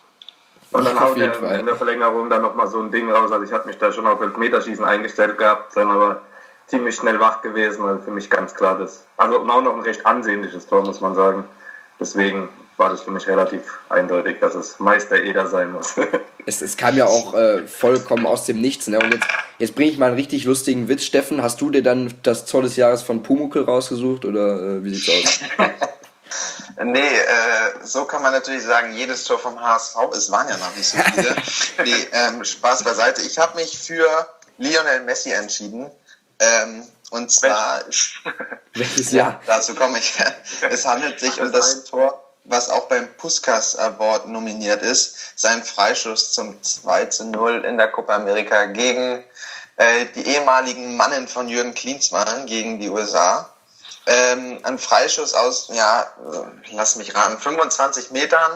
Und dann haut er in der Verlängerung dann nochmal so ein Ding raus. Also ich habe mich da schon auf Elfmeterschießen eingestellt gehabt, dann aber ziemlich schnell wach gewesen. Also für mich ganz klar das. Also auch noch ein recht ansehnliches Tor, muss man sagen. Deswegen war das für mich relativ eindeutig, dass es Meister Eder sein muss. Es, es kam ja auch äh, vollkommen aus dem Nichts. Ne? Und jetzt, jetzt bringe ich mal einen richtig lustigen Witz. Steffen, hast du dir dann das Tor des Jahres von Pumuckl rausgesucht oder äh, wie sieht's aus? Nee, äh, so kann man natürlich sagen, jedes Tor vom H S V, es waren ja noch nicht so viele. Nee, ähm, Spaß beiseite. Ich habe mich für Lionel Messi entschieden. Ähm, und zwar, Welches ja, Jahr? dazu komme ich. Es handelt sich um das Tor, was auch beim Puskas Award nominiert ist. Sein Freischuss zum zwei zu null in der Copa America gegen äh, die ehemaligen Mannen von Jürgen Klinsmann gegen die U S A. Ähm, ein Freischuss aus, ja, lass mich raten, fünfundzwanzig Metern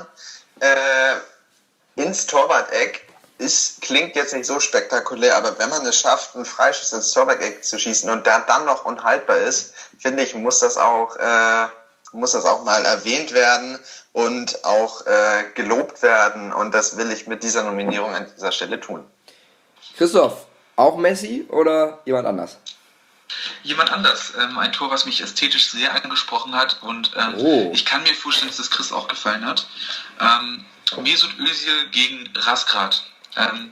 äh, ins Torwart-Eck. Ist, klingt jetzt nicht so spektakulär, aber wenn man es schafft, einen Freischuss ins Torwart-Eck zu schießen und der dann noch unhaltbar ist, finde ich, muss das auch, äh, muss das auch mal erwähnt werden und auch äh, gelobt werden. Und das will ich mit dieser Nominierung an dieser Stelle tun. Christoph, auch Messi oder jemand anders? Jemand anders. Ähm, ein Tor, was mich ästhetisch sehr angesprochen hat und ähm, Oh. ich kann mir vorstellen, dass das Chris auch gefallen hat. Ähm, Mesut Özil gegen Rasgrad. Ähm,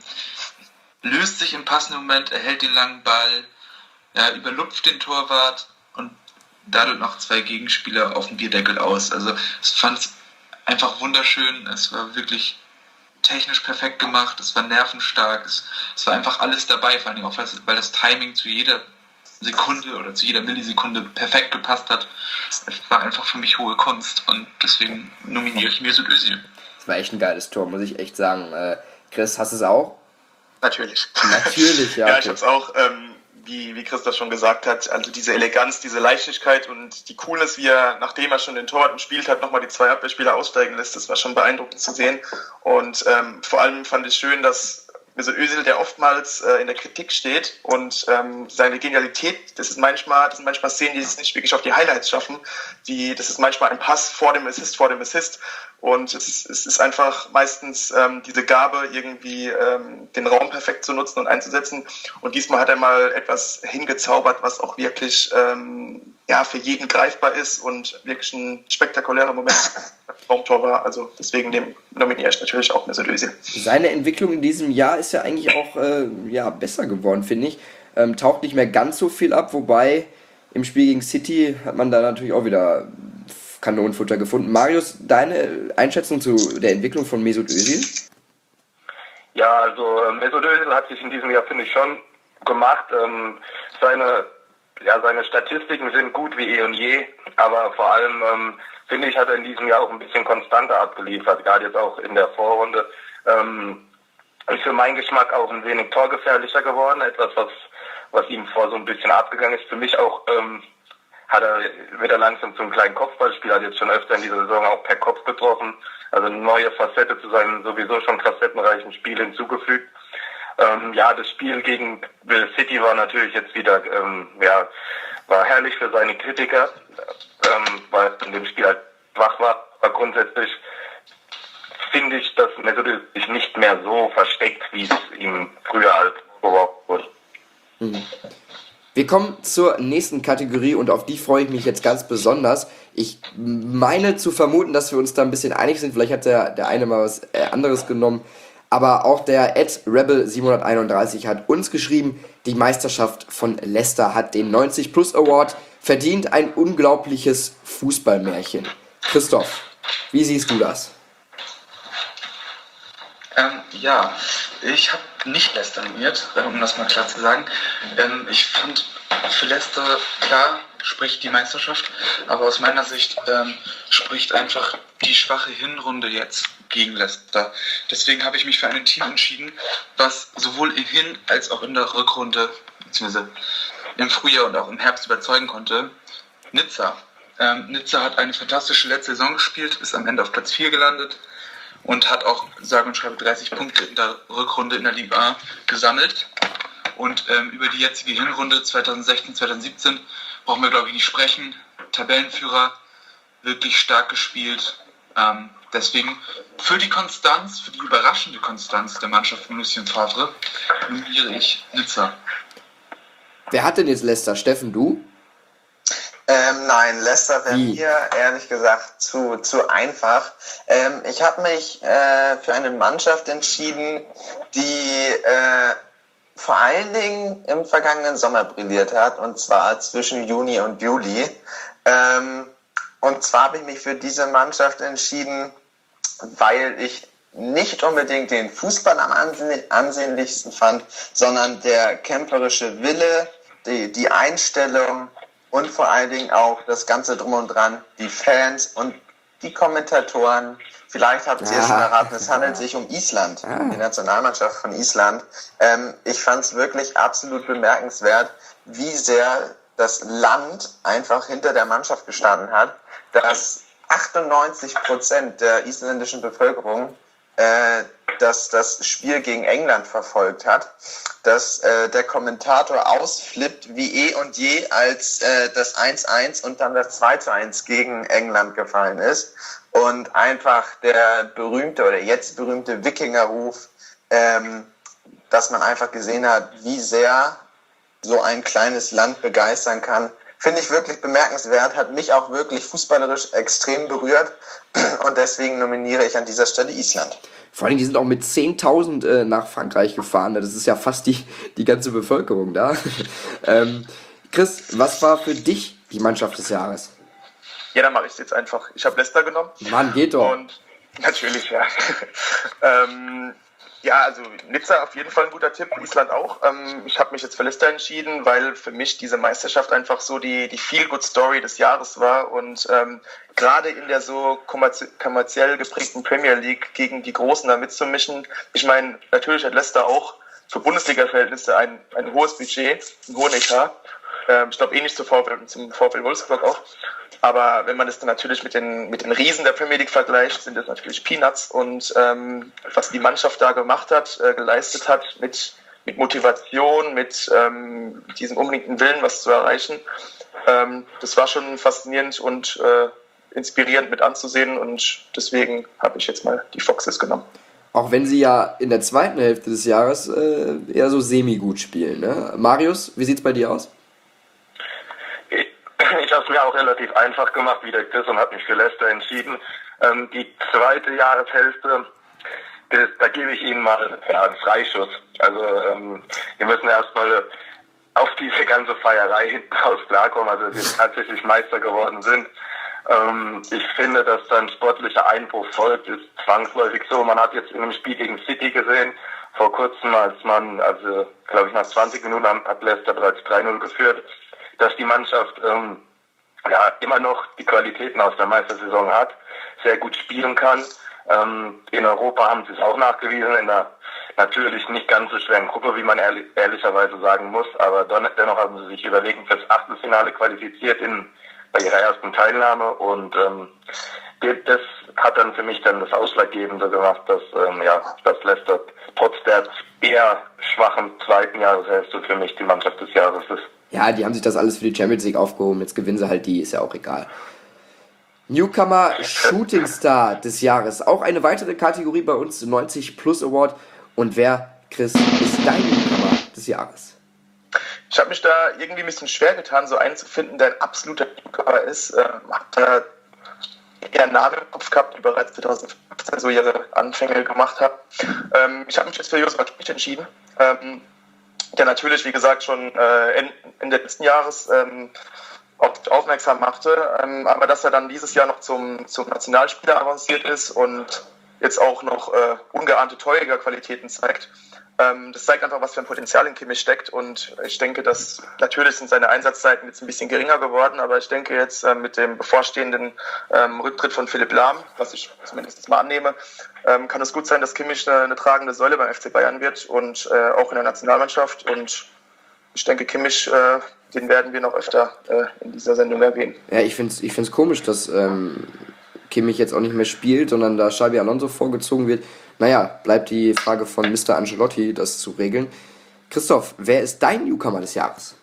löst sich im passenden Moment, erhält den langen Ball, ja, überlupft den Torwart und dadurch noch zwei Gegenspieler auf dem Bierdeckel aus. Also ich fand es einfach wunderschön. Es war wirklich technisch perfekt gemacht, es war nervenstark, es, es war einfach alles dabei, vor allem auch, weil, weil das Timing zu jeder Sekunde oder zu jeder Millisekunde perfekt gepasst hat. Es war einfach für mich hohe Kunst und deswegen nominiere ich Mesut Özil. Das war echt ein geiles Tor, muss ich echt sagen. Äh, Chris, hast du es auch? Natürlich. Natürlich, ja. Ja, Okay. ich habe es auch, ähm, wie, wie Chris das schon gesagt hat, also diese Eleganz, diese Leichtigkeit und die Coolness, wie er, nachdem er schon den Torwart gespielt hat, nochmal die zwei Abwehrspieler aussteigen lässt, das war schon beeindruckend zu sehen. Und ähm, vor allem fand ich schön, dass Mesut Özil, der oftmals äh, in der Kritik steht und ähm, seine Genialität, das ist manchmal, das sind manchmal Szenen, die es nicht wirklich auf die Highlights schaffen, die, das ist manchmal ein Pass vor dem Assist, vor dem Assist und es ist, es ist einfach meistens ähm, diese Gabe, irgendwie ähm, den Raum perfekt zu nutzen und einzusetzen und diesmal hat er mal etwas hingezaubert, was auch wirklich ähm, ja, für jeden greifbar ist und wirklich ein spektakulärer Moment Traumtor war, also deswegen dem nominiere ich natürlich auch Mesut Özil. Seine Entwicklung in diesem Jahr ist ja eigentlich auch äh, ja, besser geworden, finde ich. Ähm, taucht nicht mehr ganz so viel ab, wobei im Spiel gegen City hat man da natürlich auch wieder Kanonenfutter gefunden. Marius, deine Einschätzung zu der Entwicklung von Mesut Özil? Ja, also äh, Mesut Özil hat sich in diesem Jahr, finde ich, schon gemacht. Ähm, seine, ja, seine Statistiken sind gut wie eh und je, aber vor allem ähm, finde ich, hat er in diesem Jahr auch ein bisschen konstanter abgeliefert, gerade jetzt auch in der Vorrunde. Ähm, ist für meinen Geschmack auch ein wenig torgefährlicher geworden. Etwas, was, was ihm vor so ein bisschen abgegangen ist. Für mich auch ähm, hat er, wird er langsam zum kleinen Kopfballspieler, hat jetzt schon öfter in dieser Saison auch per Kopf getroffen. Also eine neue Facette zu seinem sowieso schon facettenreichen Spiel hinzugefügt. Ähm, ja, das Spiel gegen Bill City war natürlich jetzt wieder, ähm, ja, war herrlich für seine Kritiker, ähm, weil in dem Spiel halt schwach war. Aber grundsätzlich finde ich, dass Mesut sich nicht mehr so versteckt, wie es ihm früher halt vorgeworfen wurde. Mhm. Wir kommen zur nächsten Kategorie und auf die freue ich mich jetzt ganz besonders. Ich meine zu vermuten, dass wir uns da ein bisschen einig sind. Vielleicht hat der, der eine mal was anderes genommen. Aber auch der at rebel siebenhunderteinunddreißig hat uns geschrieben, die Meisterschaft von Leicester hat den neunzig Plus Award verdient. Ein unglaubliches Fußballmärchen. Christoph, wie siehst du das? Ähm, ja, ich habe nicht Leicester nominiert, um das mal klar zu sagen. Ähm, ich fand, für Leicester, klar, spricht die Meisterschaft, aber aus meiner Sicht ähm, spricht einfach die schwache Hinrunde jetzt gegen Leicester. Deswegen habe ich mich für ein Team entschieden, was sowohl in Hin- als auch in der Rückrunde, beziehungsweise im Frühjahr und auch im Herbst überzeugen konnte. Nizza. Ähm, Nizza hat eine fantastische letzte Saison gespielt, ist am Ende auf Platz vier gelandet und hat auch sage und schreibe dreißig Punkte in der Rückrunde in der Liga A gesammelt. Und ähm, über die jetzige Hinrunde zweitausendsechzehn zweitausendsiebzehn brauchen wir, glaube ich, nicht sprechen. Tabellenführer, wirklich stark gespielt. Ähm, deswegen für die Konstanz, für die überraschende Konstanz der Mannschaft von Lucien Favre nominiere ich Nizza. Wer hat denn jetzt Leicester? Steffen, du? Ähm, nein, Leicester wäre Wie? mir ehrlich gesagt zu, zu einfach. Ähm, ich habe mich äh, für eine Mannschaft entschieden, die äh, vor allen Dingen im vergangenen Sommer brilliert hat, und zwar zwischen Juni und Juli. Ähm, und zwar habe ich mich für diese Mannschaft entschieden, weil ich nicht unbedingt den Fußball am ansehnlichsten fand, sondern der kämpferische Wille, die, die Einstellung und vor allen Dingen auch das Ganze drum und dran, die Fans und die Kommentatoren. Vielleicht habt ihr es schon erraten, es handelt sich um Island, die Nationalmannschaft von Island. Ähm, ich fand es wirklich absolut bemerkenswert, wie sehr das Land einfach hinter der Mannschaft gestanden hat, dass achtundneunzig Prozent der isländischen Bevölkerung äh, dass das Spiel gegen England verfolgt hat, dass äh, der Kommentator ausflippt wie eh und je, als äh, das eins eins und dann das zwei zu eins gegen England gefallen ist und einfach der berühmte oder jetzt berühmte Wikingerruf, ähm, dass man einfach gesehen hat, wie sehr so ein kleines Land begeistern kann, finde ich wirklich bemerkenswert, hat mich auch wirklich fußballerisch extrem berührt und deswegen nominiere ich an dieser Stelle Island. Vor allem, die sind auch mit zehntausend äh, nach Frankreich gefahren. Das ist ja fast die, die ganze Bevölkerung da. ähm, Chris, was war für dich die Mannschaft des Jahres? Ja, dann mache ich es jetzt einfach. Ich habe Leicester genommen. Mann, geht doch. Und natürlich, ja. ähm, ja, also Nizza auf jeden Fall ein guter Tipp, Island auch. Ähm, ich habe mich jetzt für Leicester entschieden, weil für mich diese Meisterschaft einfach so die, die Feel-Good-Story des Jahres war. Und ähm, gerade in der so kommerzie- kommerziell geprägten Premier League gegen die Großen da mitzumischen. Ich meine, natürlich hat Leicester auch für Bundesliga-Verhältnisse ein, ein hohes Budget, einen hohen Etat. Ähm, ich glaube ähnlich zum VfL, zum VfL Wolfsburg auch. Aber wenn man das dann natürlich mit den, mit den Riesen der Premier League vergleicht, sind das natürlich Peanuts. Und ähm, was die Mannschaft da gemacht hat, äh, geleistet hat, mit, mit Motivation, mit ähm, diesem unbedingten Willen, was zu erreichen, ähm, das war schon faszinierend und äh, inspirierend mit anzusehen. Und deswegen habe ich jetzt mal die Foxes genommen. Auch wenn sie ja in der zweiten Hälfte des Jahres äh, eher so semi-gut spielen. Ne? Marius, wie sieht's bei dir aus? Ich habe es mir auch relativ einfach gemacht wie der Chris und habe mich für Leicester entschieden. Ähm, die zweite Jahreshälfte, das, da gebe ich Ihnen mal ja, einen Freischuss. Also ähm, wir müssen erstmal auf diese ganze Feierei hinten raus klarkommen, also dass wir tatsächlich Meister geworden sind. Ähm, ich finde, dass dann sportlicher Einbruch folgt, ist zwangsläufig so. Man hat jetzt in einem Spiel gegen City gesehen, vor kurzem, als man, also glaube ich nach zwanzig Minuten hat Leicester bereits drei null geführt, dass die Mannschaft ähm, ja immer noch die Qualitäten aus der Meistersaison hat, sehr gut spielen kann. Ähm, in Europa haben sie es auch nachgewiesen, in der natürlich nicht ganz so schweren Gruppe, wie man ehrlich, ehrlicherweise sagen muss, aber don, dennoch haben sie sich überlegen fürs Achtelfinale qualifiziert in, bei ihrer ersten Teilnahme und ähm, das hat dann für mich dann das Ausschlaggebende gemacht, dass, ähm, ja, dass Leicester trotz der eher schwachen zweiten Jahreshälfte für mich die Mannschaft des Jahres ist. Ja, die haben sich das alles für die Champions League aufgehoben, jetzt gewinnen sie halt die, ist ja auch egal. Newcomer Shooting Star des Jahres, auch eine weitere Kategorie bei uns, neunzig Plus Award. Und wer, Chris, ist dein Newcomer des Jahres? Ich habe mich da irgendwie ein bisschen schwer getan, so einen zu finden, der ein absoluter Newcomer ist. Ähm, hab da eher einen Namen im Kopf gehabt, die bereits zwanzig fünfzehn so ihre Anfänge gemacht hat. Ähm, ich habe mich jetzt für Joshua Kimmich entschieden, ähm, der natürlich, wie gesagt, schon äh, Ende letzten Jahres ähm, aufmerksam machte, ähm, aber dass er dann dieses Jahr noch zum, zum Nationalspieler avanciert ist und jetzt auch noch äh, ungeahnte Torjägerqualitäten zeigt. Ähm, das zeigt einfach, was für ein Potenzial in Kimmich steckt und ich denke, dass natürlich sind seine Einsatzzeiten jetzt ein bisschen geringer geworden, aber ich denke jetzt äh, mit dem bevorstehenden ähm, Rücktritt von Philipp Lahm, was ich zumindest mal annehme, ähm, kann es gut sein, dass Kimmich eine, eine tragende Säule beim F C Bayern wird und äh, auch in der Nationalmannschaft und ich denke, Kimmich, äh, den werden wir noch öfter äh, in dieser Sendung erwähnen. Ja, ich finde es ich find's komisch, dass ähm, Kimmich jetzt auch nicht mehr spielt, sondern da Xabi Alonso vorgezogen wird. Naja, bleibt die Frage von Mister Ancelotti, das zu regeln. Christoph, wer ist dein Newcomer des Jahres?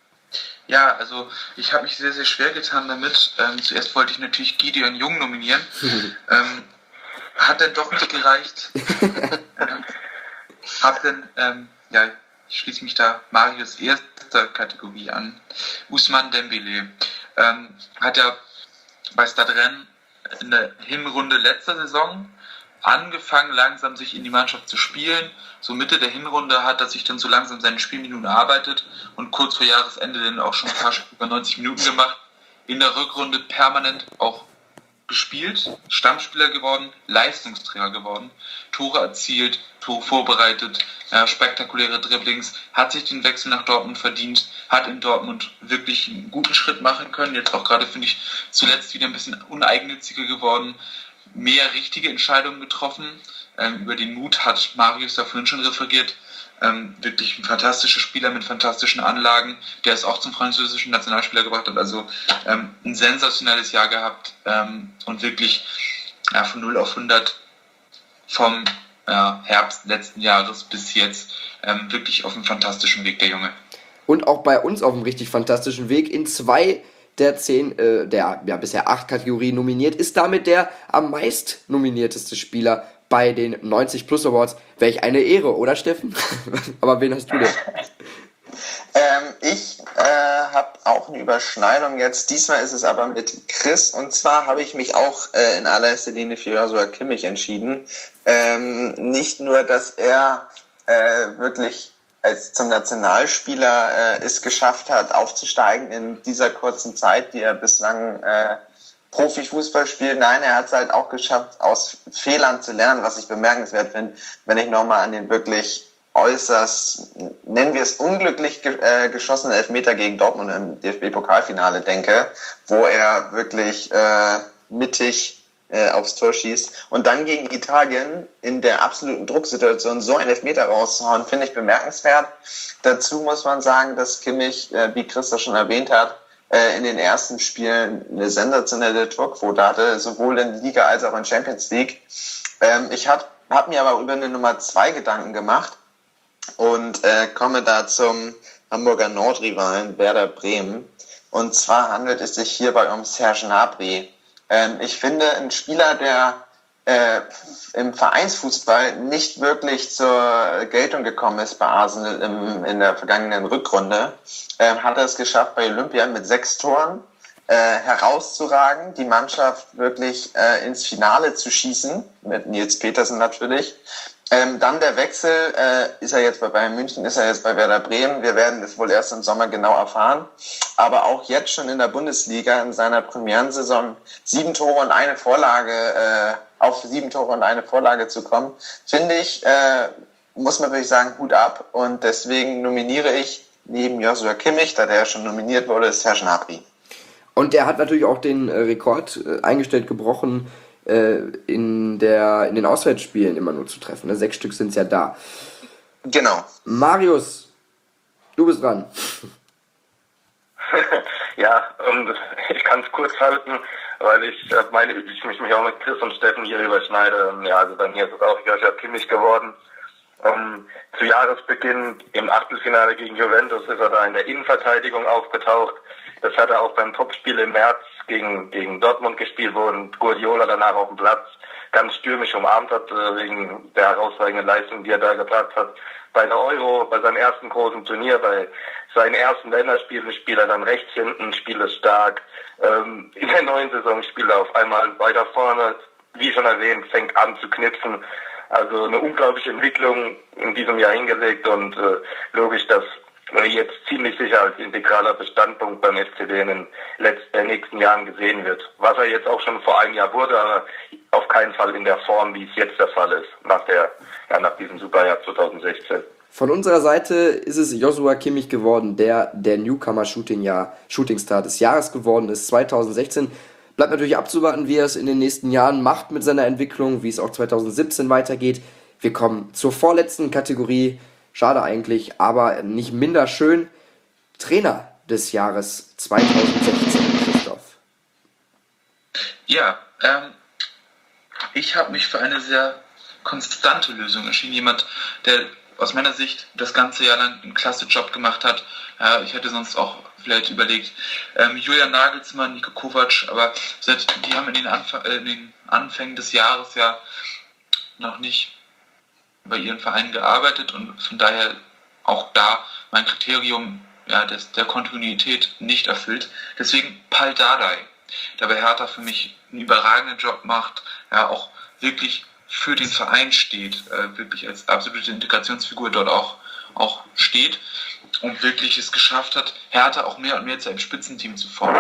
Ja, also ich habe mich sehr, sehr schwer getan damit. Ähm, zuerst wollte ich natürlich Gideon Jung nominieren. ähm, hat dann doch nicht gereicht. ähm, hab dann, ähm, ja, ich schließe mich da Marius erster Kategorie an. Ousmane Dembélé ähm, hat ja bei Stade Rennes in der Hinrunde letzter Saison angefangen, langsam sich in die Mannschaft zu spielen. So Mitte der Hinrunde hat er sich dann so langsam seine Spielminuten erarbeitet und kurz vor Jahresende dann auch schon ein paar über neunzig Minuten gemacht. In der Rückrunde permanent auch gespielt, Stammspieler geworden, Leistungsträger geworden, Tore erzielt, Tore vorbereitet, äh, spektakuläre Dribblings, hat sich den Wechsel nach Dortmund verdient, hat in Dortmund wirklich einen guten Schritt machen können, jetzt auch gerade finde ich zuletzt wieder ein bisschen uneigennütziger geworden, mehr richtige Entscheidungen getroffen, ähm, über den Mut hat Marius da vorhin schon referiert, ähm, wirklich ein fantastischer Spieler mit fantastischen Anlagen, der es auch zum französischen Nationalspieler gebracht hat, also ähm, ein sensationelles Jahr gehabt ähm, und wirklich ja, von null auf hundert vom ja, Herbst letzten Jahres bis jetzt ähm, wirklich auf einem fantastischen Weg, der Junge. Und auch bei uns auf einem richtig fantastischen Weg in zwei der zehn, äh, der ja, bisher acht Kategorien nominiert, ist damit der am meist nominierteste Spieler bei den neunzig Plus Awards. Welch eine Ehre, oder Steffen? Aber wen hast du denn? Ähm, ich äh, habe auch eine Überschneidung jetzt. Diesmal ist es aber mit Chris. Und zwar habe ich mich auch äh, in allererster Linie für Joshua Kimmich entschieden. Ähm, nicht nur, dass er äh, wirklich als zum Nationalspieler äh, es geschafft hat, aufzusteigen in dieser kurzen Zeit, die er bislang äh, Profifußball spielt. Nein, er hat es halt auch geschafft, aus Fehlern zu lernen, was ich bemerkenswert finde, wenn ich nochmal an den wirklich äußerst, nennen wir es unglücklich äh, geschossenen Elfmeter gegen Dortmund im D F B-Pokalfinale denke, wo er wirklich äh, mittig äh, aufs Tor schießt und dann gegen Italien in der absoluten Drucksituation so einen Elfmeter rauszuhauen, finde ich bemerkenswert. Dazu muss man sagen, dass Kimmich, äh, wie Christa schon erwähnt hat, in den ersten Spielen eine sensationelle Torquote hatte, sowohl in Liga als auch in Champions League. Ähm, ich habe hab mir aber über eine Nummer zwei Gedanken gemacht und äh, komme da zum Hamburger Nordrivalen Werder Bremen. Und zwar handelt es sich hierbei um Serge Gnabry. Ähm, ich finde, ein Spieler, der äh, im Vereinsfußball nicht wirklich zur Geltung gekommen ist bei Arsenal im, in der vergangenen Rückrunde, äh, hat er es geschafft, bei Olympia mit sechs Toren äh, herauszuragen, die Mannschaft wirklich äh, ins Finale zu schießen, mit Nils Petersen natürlich. Ähm, dann der Wechsel, äh, ist er jetzt bei Bayern München, ist er jetzt bei Werder Bremen. Wir werden das wohl erst im Sommer genau erfahren. Aber auch jetzt schon in der Bundesliga in seiner Premierensaison sieben Tore und eine Vorlage, äh, auf sieben Tore und eine Vorlage zu kommen, finde ich, äh, muss man wirklich sagen, Hut ab. Und deswegen nominiere ich neben Joshua Kimmich, da der ja schon nominiert wurde, Serge Gnabry. Und der hat natürlich auch den äh, Rekord äh, eingestellt, gebrochen, äh, in, der, in den Auswärtsspielen immer nur zu treffen. Ne? Sechs Stück sind es ja da. Genau. Marius, du bist dran. Ja, und ich kann es kurz halten, weil ich äh, meine, ich mich, mich auch mit Chris und Steffen hier überschneide. Ja, also bei mir ist es auch Joshua Kimmich geworden. Um, zu Jahresbeginn im Achtelfinale gegen Juventus ist er da in der Innenverteidigung aufgetaucht. Das hat er auch beim Topspiel im März gegen, gegen Dortmund gespielt, wo Guardiola danach auf dem Platz ganz stürmisch umarmt hat, wegen der herausragenden Leistung, die er da gebracht hat. Bei der Euro, bei seinem ersten großen Turnier, bei seinen ersten Länderspielen spielt er dann rechts hinten, spielt er stark. Ähm, in der neuen Saison spielt er auf einmal weiter vorne, wie schon erwähnt, fängt an zu knipsen. Also eine unglaubliche Entwicklung in diesem Jahr hingelegt und äh, logisch, dass er jetzt ziemlich sicher als integraler Bestandpunkt beim F C D in den letzten, äh, nächsten Jahren gesehen wird. Was er jetzt auch schon vor einem Jahr wurde, aber auf keinen Fall in der Form, wie es jetzt der Fall ist, nach der, ja, nach diesem Superjahr zwanzig sechzehn. Von unserer Seite ist es Joshua Kimmich geworden, der der Newcomer Shooting Jahr, Shootingstar des Jahres geworden ist, zwanzig sechzehn. Bleibt natürlich abzuwarten, wie er es in den nächsten Jahren macht mit seiner Entwicklung, wie es auch zwanzig siebzehn weitergeht. Wir kommen zur vorletzten Kategorie. Schade eigentlich, aber nicht minder schön. Trainer des Jahres zwanzig sechzehn, Christoph. Ja, ähm, ich habe mich für eine sehr konstante Lösung entschieden. Jemand, der aus meiner Sicht das ganze Jahr lang einen klasse Job gemacht hat. Ja, ich hätte sonst auch vielleicht überlegt, ähm, Julian Nagelsmann, Niko Kovac, aber seit, die haben in den, Anf- äh, in den Anfängen des Jahres ja noch nicht bei ihren Vereinen gearbeitet und von daher auch da mein Kriterium, ja, des, der Kontinuität nicht erfüllt. Deswegen Pal Dardai, der bei Hertha für mich einen überragenden Job macht, ja, auch wirklich für den Verein steht, äh, wirklich als absolute Integrationsfigur dort auch, auch steht und wirklich es geschafft hat, Hertha auch mehr und mehr zu einem Spitzenteam zu formen.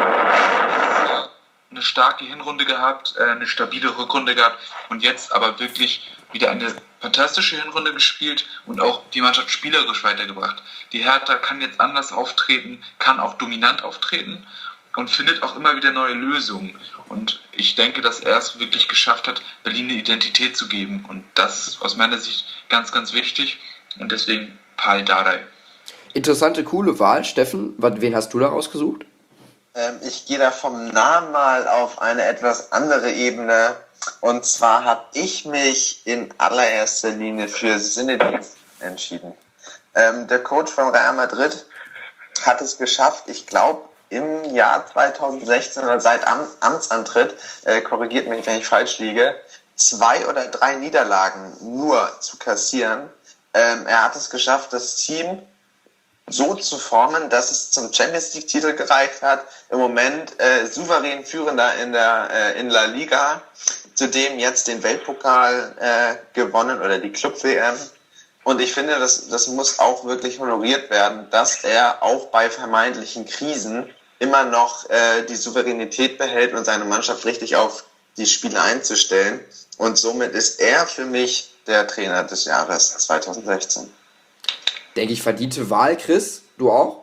Eine starke Hinrunde gehabt, äh, eine stabile Rückrunde gehabt und jetzt aber wirklich wieder eine fantastische Hinrunde gespielt und auch die Mannschaft spielerisch weitergebracht. Die Hertha kann jetzt anders auftreten, kann auch dominant auftreten und findet auch immer wieder neue Lösungen. Und ich denke, dass er es wirklich geschafft hat, Berlin eine Identität zu geben. Und das ist aus meiner Sicht ganz, ganz wichtig. Und deswegen Pal Dardai. Interessante, coole Wahl. Steffen, wen hast du da rausgesucht? Ähm, ich gehe da vom Namen mal auf eine etwas andere Ebene. Und zwar habe ich mich in allererster Linie für Zinedine entschieden. Ähm, der Coach von Real Madrid hat es geschafft, ich glaube, im Jahr zwanzig sechzehn oder seit Am- Amtsantritt, äh, korrigiert mich, wenn ich falsch liege, zwei oder drei Niederlagen nur zu kassieren. Ähm, er hat es geschafft, das Team so zu formen, dass es zum Champions League Titel gereicht hat. Im Moment äh, souverän führender in der äh, in La Liga, zudem jetzt den Weltpokal äh, gewonnen oder die Club-W M. Und ich finde, das, das muss auch wirklich honoriert werden, dass er auch bei vermeintlichen Krisen immer noch äh, die Souveränität behält und seine Mannschaft richtig auf die Spiele einzustellen. Und somit ist er für mich der Trainer des Jahres zwanzig sechzehn. Denke ich, verdiente Wahl. Chris, du auch?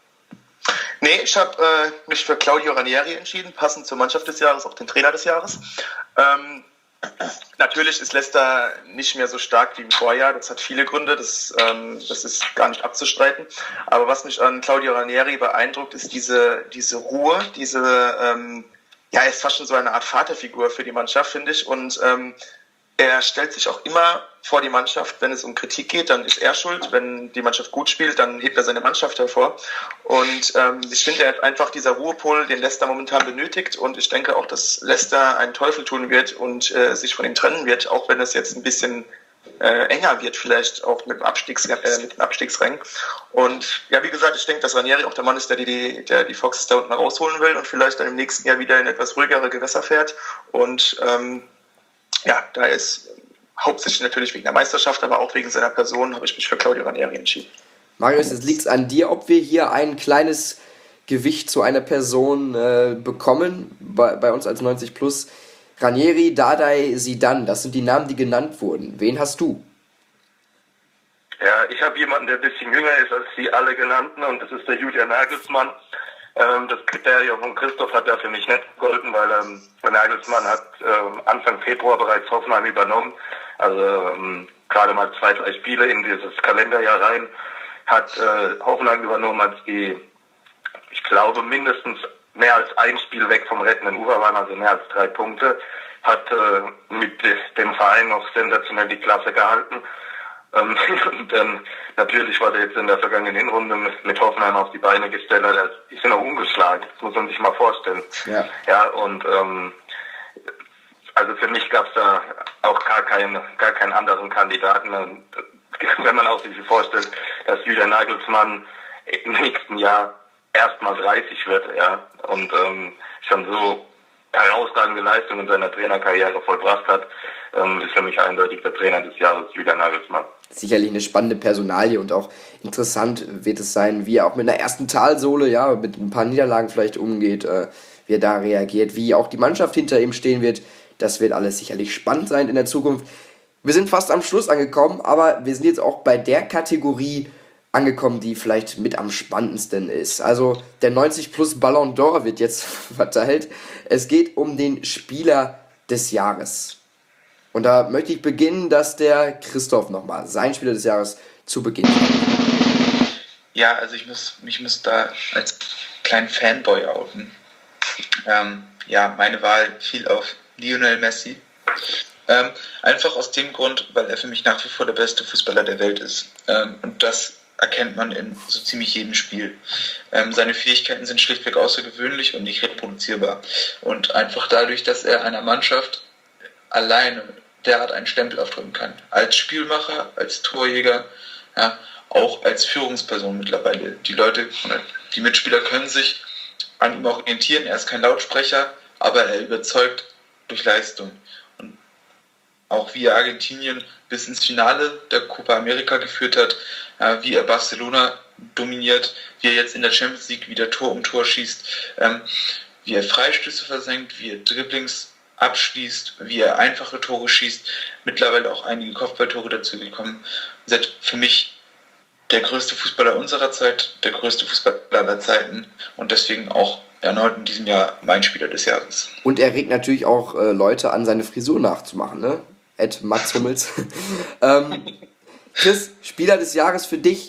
Nee, ich habe äh, mich für Claudio Ranieri entschieden, passend zur Mannschaft des Jahres, auch den Trainer des Jahres. Ähm, natürlich ist Leicester nicht mehr so stark wie im Vorjahr, das hat viele Gründe, das, ähm, das ist gar nicht abzustreiten. Aber was mich an Claudio Ranieri beeindruckt, ist diese, diese Ruhe, diese, ähm, ja, er ist fast schon so eine Art Vaterfigur für die Mannschaft, finde ich. Und ähm, er stellt sich auch immer vor die Mannschaft, wenn es um Kritik geht, dann ist er schuld. Wenn die Mannschaft gut spielt, dann hebt er seine Mannschaft hervor. Und ähm, ich finde, er ist einfach dieser Ruhepol, den Leicester momentan benötigt. Und ich denke auch, dass Leicester einen Teufel tun wird und äh, sich von ihm trennen wird, auch wenn es jetzt ein bisschen äh, enger wird, vielleicht auch mit dem, Abstiegs, äh, mit dem Abstiegsrang. Und ja, wie gesagt, ich denke, dass Ranieri auch der Mann ist, der die, der die Foxes da unten rausholen will und vielleicht dann im nächsten Jahr wieder in etwas ruhigere Gewässer fährt. Und ähm, ja, da ist hauptsächlich natürlich wegen der Meisterschaft, aber auch wegen seiner Person habe ich mich für Claudio Ranieri entschieden. Marius, es liegt an dir, ob wir hier ein kleines Gewicht zu einer Person äh, bekommen, bei, bei uns als neunzig plus. Ranieri, Dardai, Zidane, das sind die Namen, die genannt wurden. Wen hast du? Ja, ich habe jemanden, der ein bisschen jünger ist als die alle genannten und das ist der Julian Nagelsmann. Ähm, das Kriterium von Christoph hat ja für mich nicht gegolten, weil ähm, Nagelsmann hat ähm, Anfang Februar bereits Hoffenheim übernommen. Also ähm, gerade mal zwei, drei Spiele in dieses Kalenderjahr rein hat äh, Hoffenheim übernommen, als die, ich glaube, mindestens mehr als ein Spiel weg vom rettenden Ufer waren, also mehr als drei Punkte, hat äh, mit dem Verein noch sensationell die Klasse gehalten. Ähm, und ähm, natürlich war der jetzt in der vergangenen Hinrunde mit, mit Hoffenheim auf die Beine gestellt, also die sind noch ungeschlagen, das muss man sich mal vorstellen. Ja, ja und ähm, also für mich gab es da auch gar keinen, gar keinen anderen Kandidaten. Und wenn man auch sich vorstellt, dass Julian Nagelsmann im nächsten Jahr erstmal dreißig wird, ja, und ähm, schon so herausragende Leistung in seiner Trainerkarriere vollbracht hat, ähm, ist für mich eindeutig der Trainer des Jahres, Julian Nagelsmann. sicherlich eine spannende Personalie und auch interessant wird es sein, wie er auch mit einer ersten Talsohle, ja, mit ein paar Niederlagen vielleicht umgeht, äh, wie er da reagiert, wie auch die Mannschaft hinter ihm stehen wird. Das wird alles sicherlich spannend sein in der Zukunft. Wir sind fast am Schluss angekommen, aber wir sind jetzt auch bei der Kategorie angekommen, die vielleicht mit am spannendsten ist. Also der neunzig plus Ballon d'Or wird jetzt verteilt. Es geht um den Spieler des Jahres. Und da möchte ich beginnen, dass der Christoph nochmal sein Spieler des Jahres zu Beginn hat. Ja, also ich muss mich muss da als kleinen Fanboy outen. Ähm, ja, meine Wahl fiel auf Lionel Messi. Ähm, einfach aus dem Grund, weil er für mich nach wie vor der beste Fußballer der Welt ist. Ähm, und das erkennt man in so ziemlich jedem Spiel. Ähm, seine Fähigkeiten sind schlichtweg außergewöhnlich und nicht reproduzierbar. Und einfach dadurch, dass er einer Mannschaft alleine derart einen Stempel aufdrücken kann. Als Spielmacher, als Torjäger, ja, auch als Führungsperson mittlerweile. Die Leute, die Mitspieler können sich an ihm orientieren. Er ist kein Lautsprecher, aber er überzeugt durch Leistung. Und auch wie er Argentinien bis ins Finale der Copa America geführt hat, äh, wie er Barcelona dominiert, wie er jetzt in der Champions League wieder Tor um Tor schießt, ähm, wie er Freistöße versenkt, wie er Dribblings abschließt, wie er einfache Tore schießt, mittlerweile auch einige Kopfballtore dazu gekommen. Seid für mich der größte Fußballer unserer Zeit, der größte Fußballer aller Zeiten und deswegen auch erneut in diesem Jahr mein Spieler des Jahres. Und er regt natürlich auch äh, Leute an, seine Frisur nachzumachen, ne? Ed Mats Hummels. ähm, Chris, Spieler des Jahres für dich?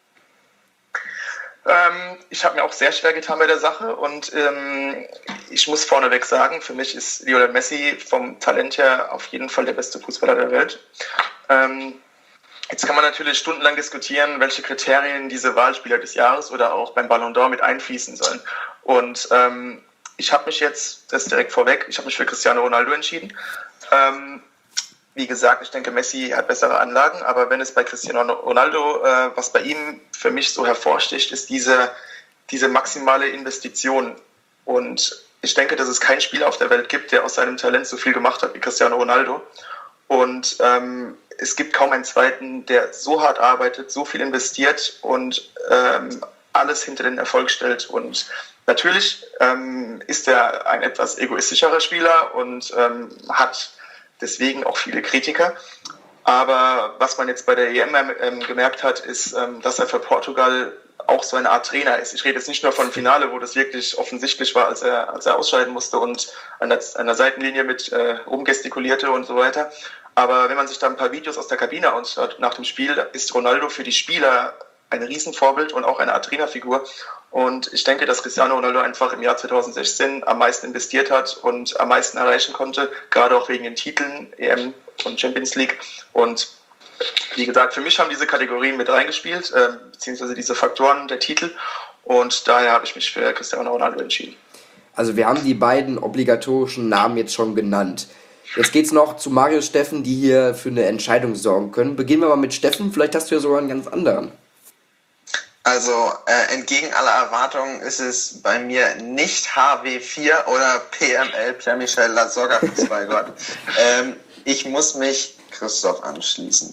Ähm, ich habe mir auch sehr schwer getan bei der Sache und ähm, ich muss vorneweg sagen, für mich ist Lionel Messi vom Talent her auf jeden Fall der beste Fußballer der Welt. Ähm, jetzt kann man natürlich stundenlang diskutieren, welche Kriterien diese Wahlspieler des Jahres oder auch beim Ballon d'Or mit einfließen sollen. Und ähm, ich habe mich jetzt, das direkt vorweg, ich habe mich für Cristiano Ronaldo entschieden. Ähm, Wie gesagt, ich denke, Messi hat bessere Anlagen, aber wenn es bei Cristiano Ronaldo, äh, was bei ihm für mich so hervorsticht, ist diese, diese maximale Investition. Und ich denke, dass es keinen Spieler auf der Welt gibt, der aus seinem Talent so viel gemacht hat wie Cristiano Ronaldo. Und ähm, es gibt kaum einen zweiten, der so hart arbeitet, so viel investiert und ähm, alles hinter den Erfolg stellt. Und natürlich ähm, ist er ein etwas egoistischerer Spieler und ähm, hat deswegen auch viele Kritiker. Aber was man jetzt bei der E M ähm, gemerkt hat, ist, ähm, dass er für Portugal auch so eine Art Trainer ist. Ich rede jetzt nicht nur von Finale, wo das wirklich offensichtlich war, als er, als er ausscheiden musste und an der, an der Seitenlinie mit äh, rumgestikulierte und so weiter. Aber wenn man sich da ein paar Videos aus der Kabine anschaut nach dem Spiel, ist Ronaldo für die Spieler ein Riesenvorbild und auch eine Art Trainerfigur. Und ich denke, dass Cristiano Ronaldo einfach im Jahr zwanzig sechzehn am meisten investiert hat und am meisten erreichen konnte, gerade auch wegen den Titeln E M und Champions League. Und wie gesagt, für mich haben diese Kategorien mit reingespielt, äh, beziehungsweise diese Faktoren der Titel. Und daher habe ich mich für Cristiano Ronaldo entschieden. Also wir haben die beiden obligatorischen Namen jetzt schon genannt. Jetzt geht's noch zu Mario Steffen, die hier für eine Entscheidung sorgen können. Beginnen wir mal mit Steffen, vielleicht hast du ja sogar einen ganz anderen. Also äh, entgegen aller Erwartungen ist es bei mir nicht H W vier oder P M L, Pierre-Michel Lasogga, Fußballgott. ähm, ich muss mich Christoph anschließen.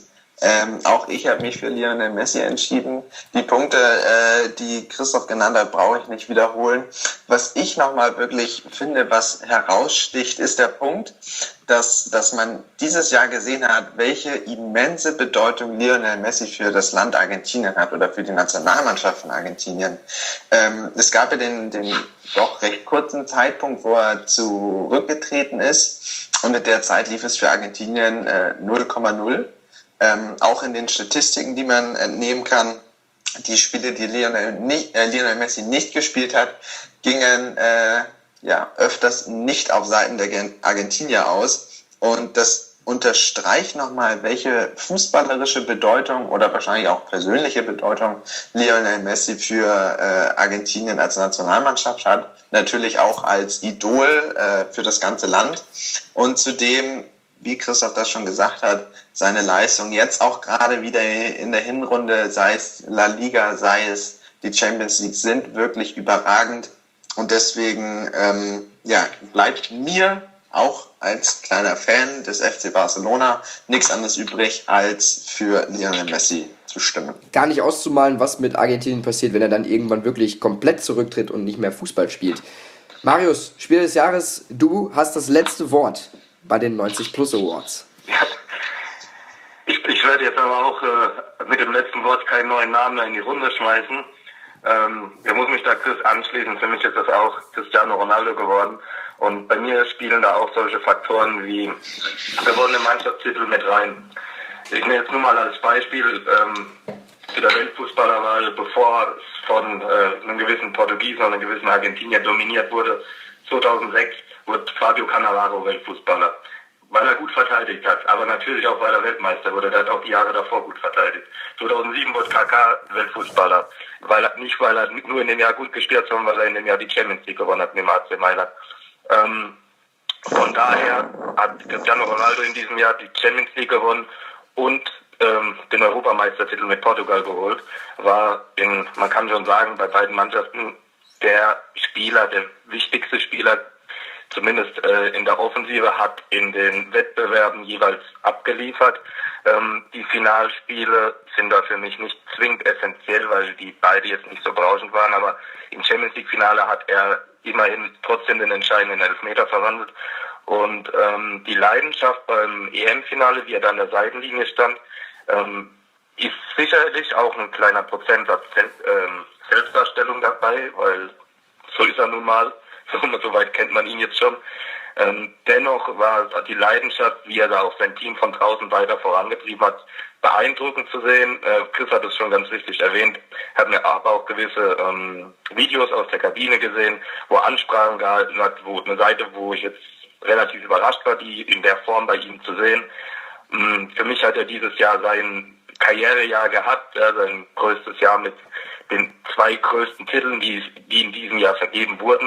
Ähm, auch ich habe mich für Lionel Messi entschieden. Die Punkte, äh, die Christoph genannt hat, brauche ich nicht wiederholen. Was ich nochmal wirklich finde, was heraussticht, ist der Punkt, dass, dass man dieses Jahr gesehen hat, welche immense Bedeutung Lionel Messi für das Land Argentinien hat oder für die Nationalmannschaft von Argentinien. Ähm, es gab ja den, den doch recht kurzen Zeitpunkt, wo er zurückgetreten ist, und in der Zeit lief es für Argentinien äh, null Komma null. Ähm, auch in den Statistiken, die man entnehmen kann, die Spiele, die Lionel, nicht, äh, Lionel Messi nicht gespielt hat, gingen äh, ja öfters nicht auf Seiten der Argentinier aus. Und das unterstreicht nochmal, welche fußballerische Bedeutung oder wahrscheinlich auch persönliche Bedeutung Lionel Messi für äh, Argentinien als Nationalmannschaft hat. Natürlich auch als Idol äh, für das ganze Land. Und zudem, wie Christoph das schon gesagt hat, seine Leistung jetzt auch gerade wieder in der Hinrunde, sei es La Liga, sei es die Champions League, sind wirklich überragend. Und deswegen ähm, ja, bleibt mir auch als kleiner Fan des F C Barcelona nichts anderes übrig, als für Lionel Messi zu stimmen. Gar nicht auszumalen, was mit Argentinien passiert, wenn er dann irgendwann wirklich komplett zurücktritt und nicht mehr Fußball spielt. Marius, Spieler des Jahres, du hast das letzte Wort bei den neunzig Plus Awards. Ja. Ich, ich werde jetzt aber auch äh, mit dem letzten Wort keinen neuen Namen mehr in die Runde schmeißen. Ähm, ich muss mich da Chris anschließen. Für mich ist das auch Cristiano Ronaldo geworden. Und bei mir spielen da auch solche Faktoren wie gewonnene Mannschaftstitel mit rein. Ich nehme jetzt nur mal als Beispiel ähm, zu der Weltfußballerwahl, bevor es von äh, einem gewissen Portugiesen oder einem gewissen Argentinier dominiert wurde. zweitausendsechs wurde Fabio Cannavaro Weltfußballer, weil er gut verteidigt hat, aber natürlich auch, weil er Weltmeister wurde. Der hat auch die Jahre davor gut verteidigt. zweitausendsieben wurde Kaká Weltfußballer, weil er, nicht weil er nur in dem Jahr gut gespielt hat, sondern weil er in dem Jahr die Champions League gewonnen hat mit dem A C Mailand. Ähm, von daher hat Cristiano Ronaldo in diesem Jahr die Champions League gewonnen und ähm, den Europameistertitel mit Portugal geholt. War in, man kann schon sagen, bei beiden Mannschaften der Spieler, der wichtigste Spieler, zumindest äh, in der Offensive, hat in den Wettbewerben jeweils abgeliefert. Ähm, die Finalspiele sind da für mich nicht zwingend essentiell, weil die beide jetzt nicht so berauschend waren, aber im Champions League Finale hat er immerhin trotzdem den entscheidenden Elfmeter verwandelt. Und ähm, die Leidenschaft beim E M-Finale, wie er da an der Seitenlinie stand, ähm, ist sicherlich auch ein kleiner Prozentsatz ähm, Selbstdarstellung dabei, weil so ist er nun mal. So, so weit kennt man ihn jetzt schon. Ähm, dennoch war die Leidenschaft, wie er da auch sein Team von draußen weiter vorangetrieben hat, beeindruckend zu sehen. Äh, Chris hat es schon ganz richtig erwähnt, hat mir aber auch gewisse ähm, Videos aus der Kabine gesehen, wo er Ansprachen gehalten hat, wo eine Seite, wo ich jetzt relativ überrascht war, die in der Form bei ihm zu sehen. Ähm, für mich hat er dieses Jahr sein Karrierejahr gehabt, ja, sein größtes Jahr mit den zwei größten Titeln, die, die in diesem Jahr vergeben wurden.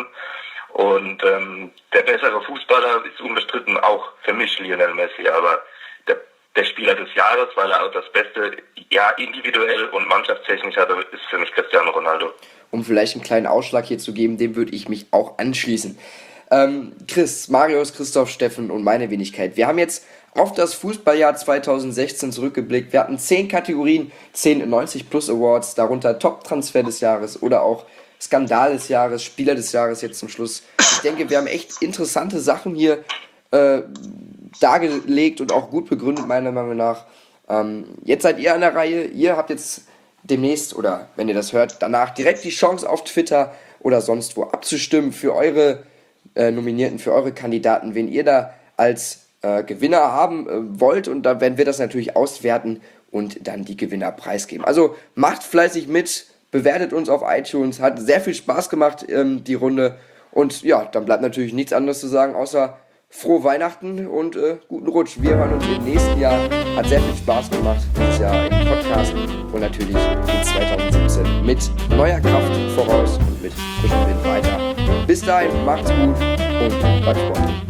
Und ähm, der bessere Fußballer ist unbestritten auch für mich Lionel Messi, aber der, der Spieler des Jahres, weil er auch das Beste, ja, individuell und mannschaftstechnisch hatte, ist für mich Cristiano Ronaldo. Um vielleicht einen kleinen Ausschlag hier zu geben, dem würde ich mich auch anschließen. Ähm, Chris, Marius, Christoph, Steffen und meine Wenigkeit. Wir haben jetzt auf das Fußballjahr zweitausendsechzehn zurückgeblickt. Wir hatten zehn Kategorien, zehn neunzig Plus Awards, darunter Top-Transfer des Jahres oder auch Skandal des Jahres, Spieler des Jahres jetzt zum Schluss. Ich denke, wir haben echt interessante Sachen hier äh, dargelegt und auch gut begründet, meiner Meinung nach. Ähm, jetzt seid ihr an der Reihe. Ihr habt jetzt demnächst, oder wenn ihr das hört, danach direkt die Chance auf Twitter oder sonst wo abzustimmen für eure äh, Nominierten, für eure Kandidaten, wen ihr da als äh, Gewinner haben äh, wollt. Und da werden wir das natürlich auswerten und dann die Gewinner preisgeben. Also macht fleißig mit. Bewertet uns auf iTunes, hat sehr viel Spaß gemacht, ähm, die Runde. Und ja, dann bleibt natürlich nichts anderes zu sagen, außer frohe Weihnachten und äh, guten Rutsch. Wir hören uns im nächsten Jahr. Hat sehr viel Spaß gemacht, dieses Jahr im Podcast. Und natürlich geht zweitausendsiebzehn mit neuer Kraft voraus und mit frischem Wind weiter. Bis dahin, macht's gut und bleibt Sport.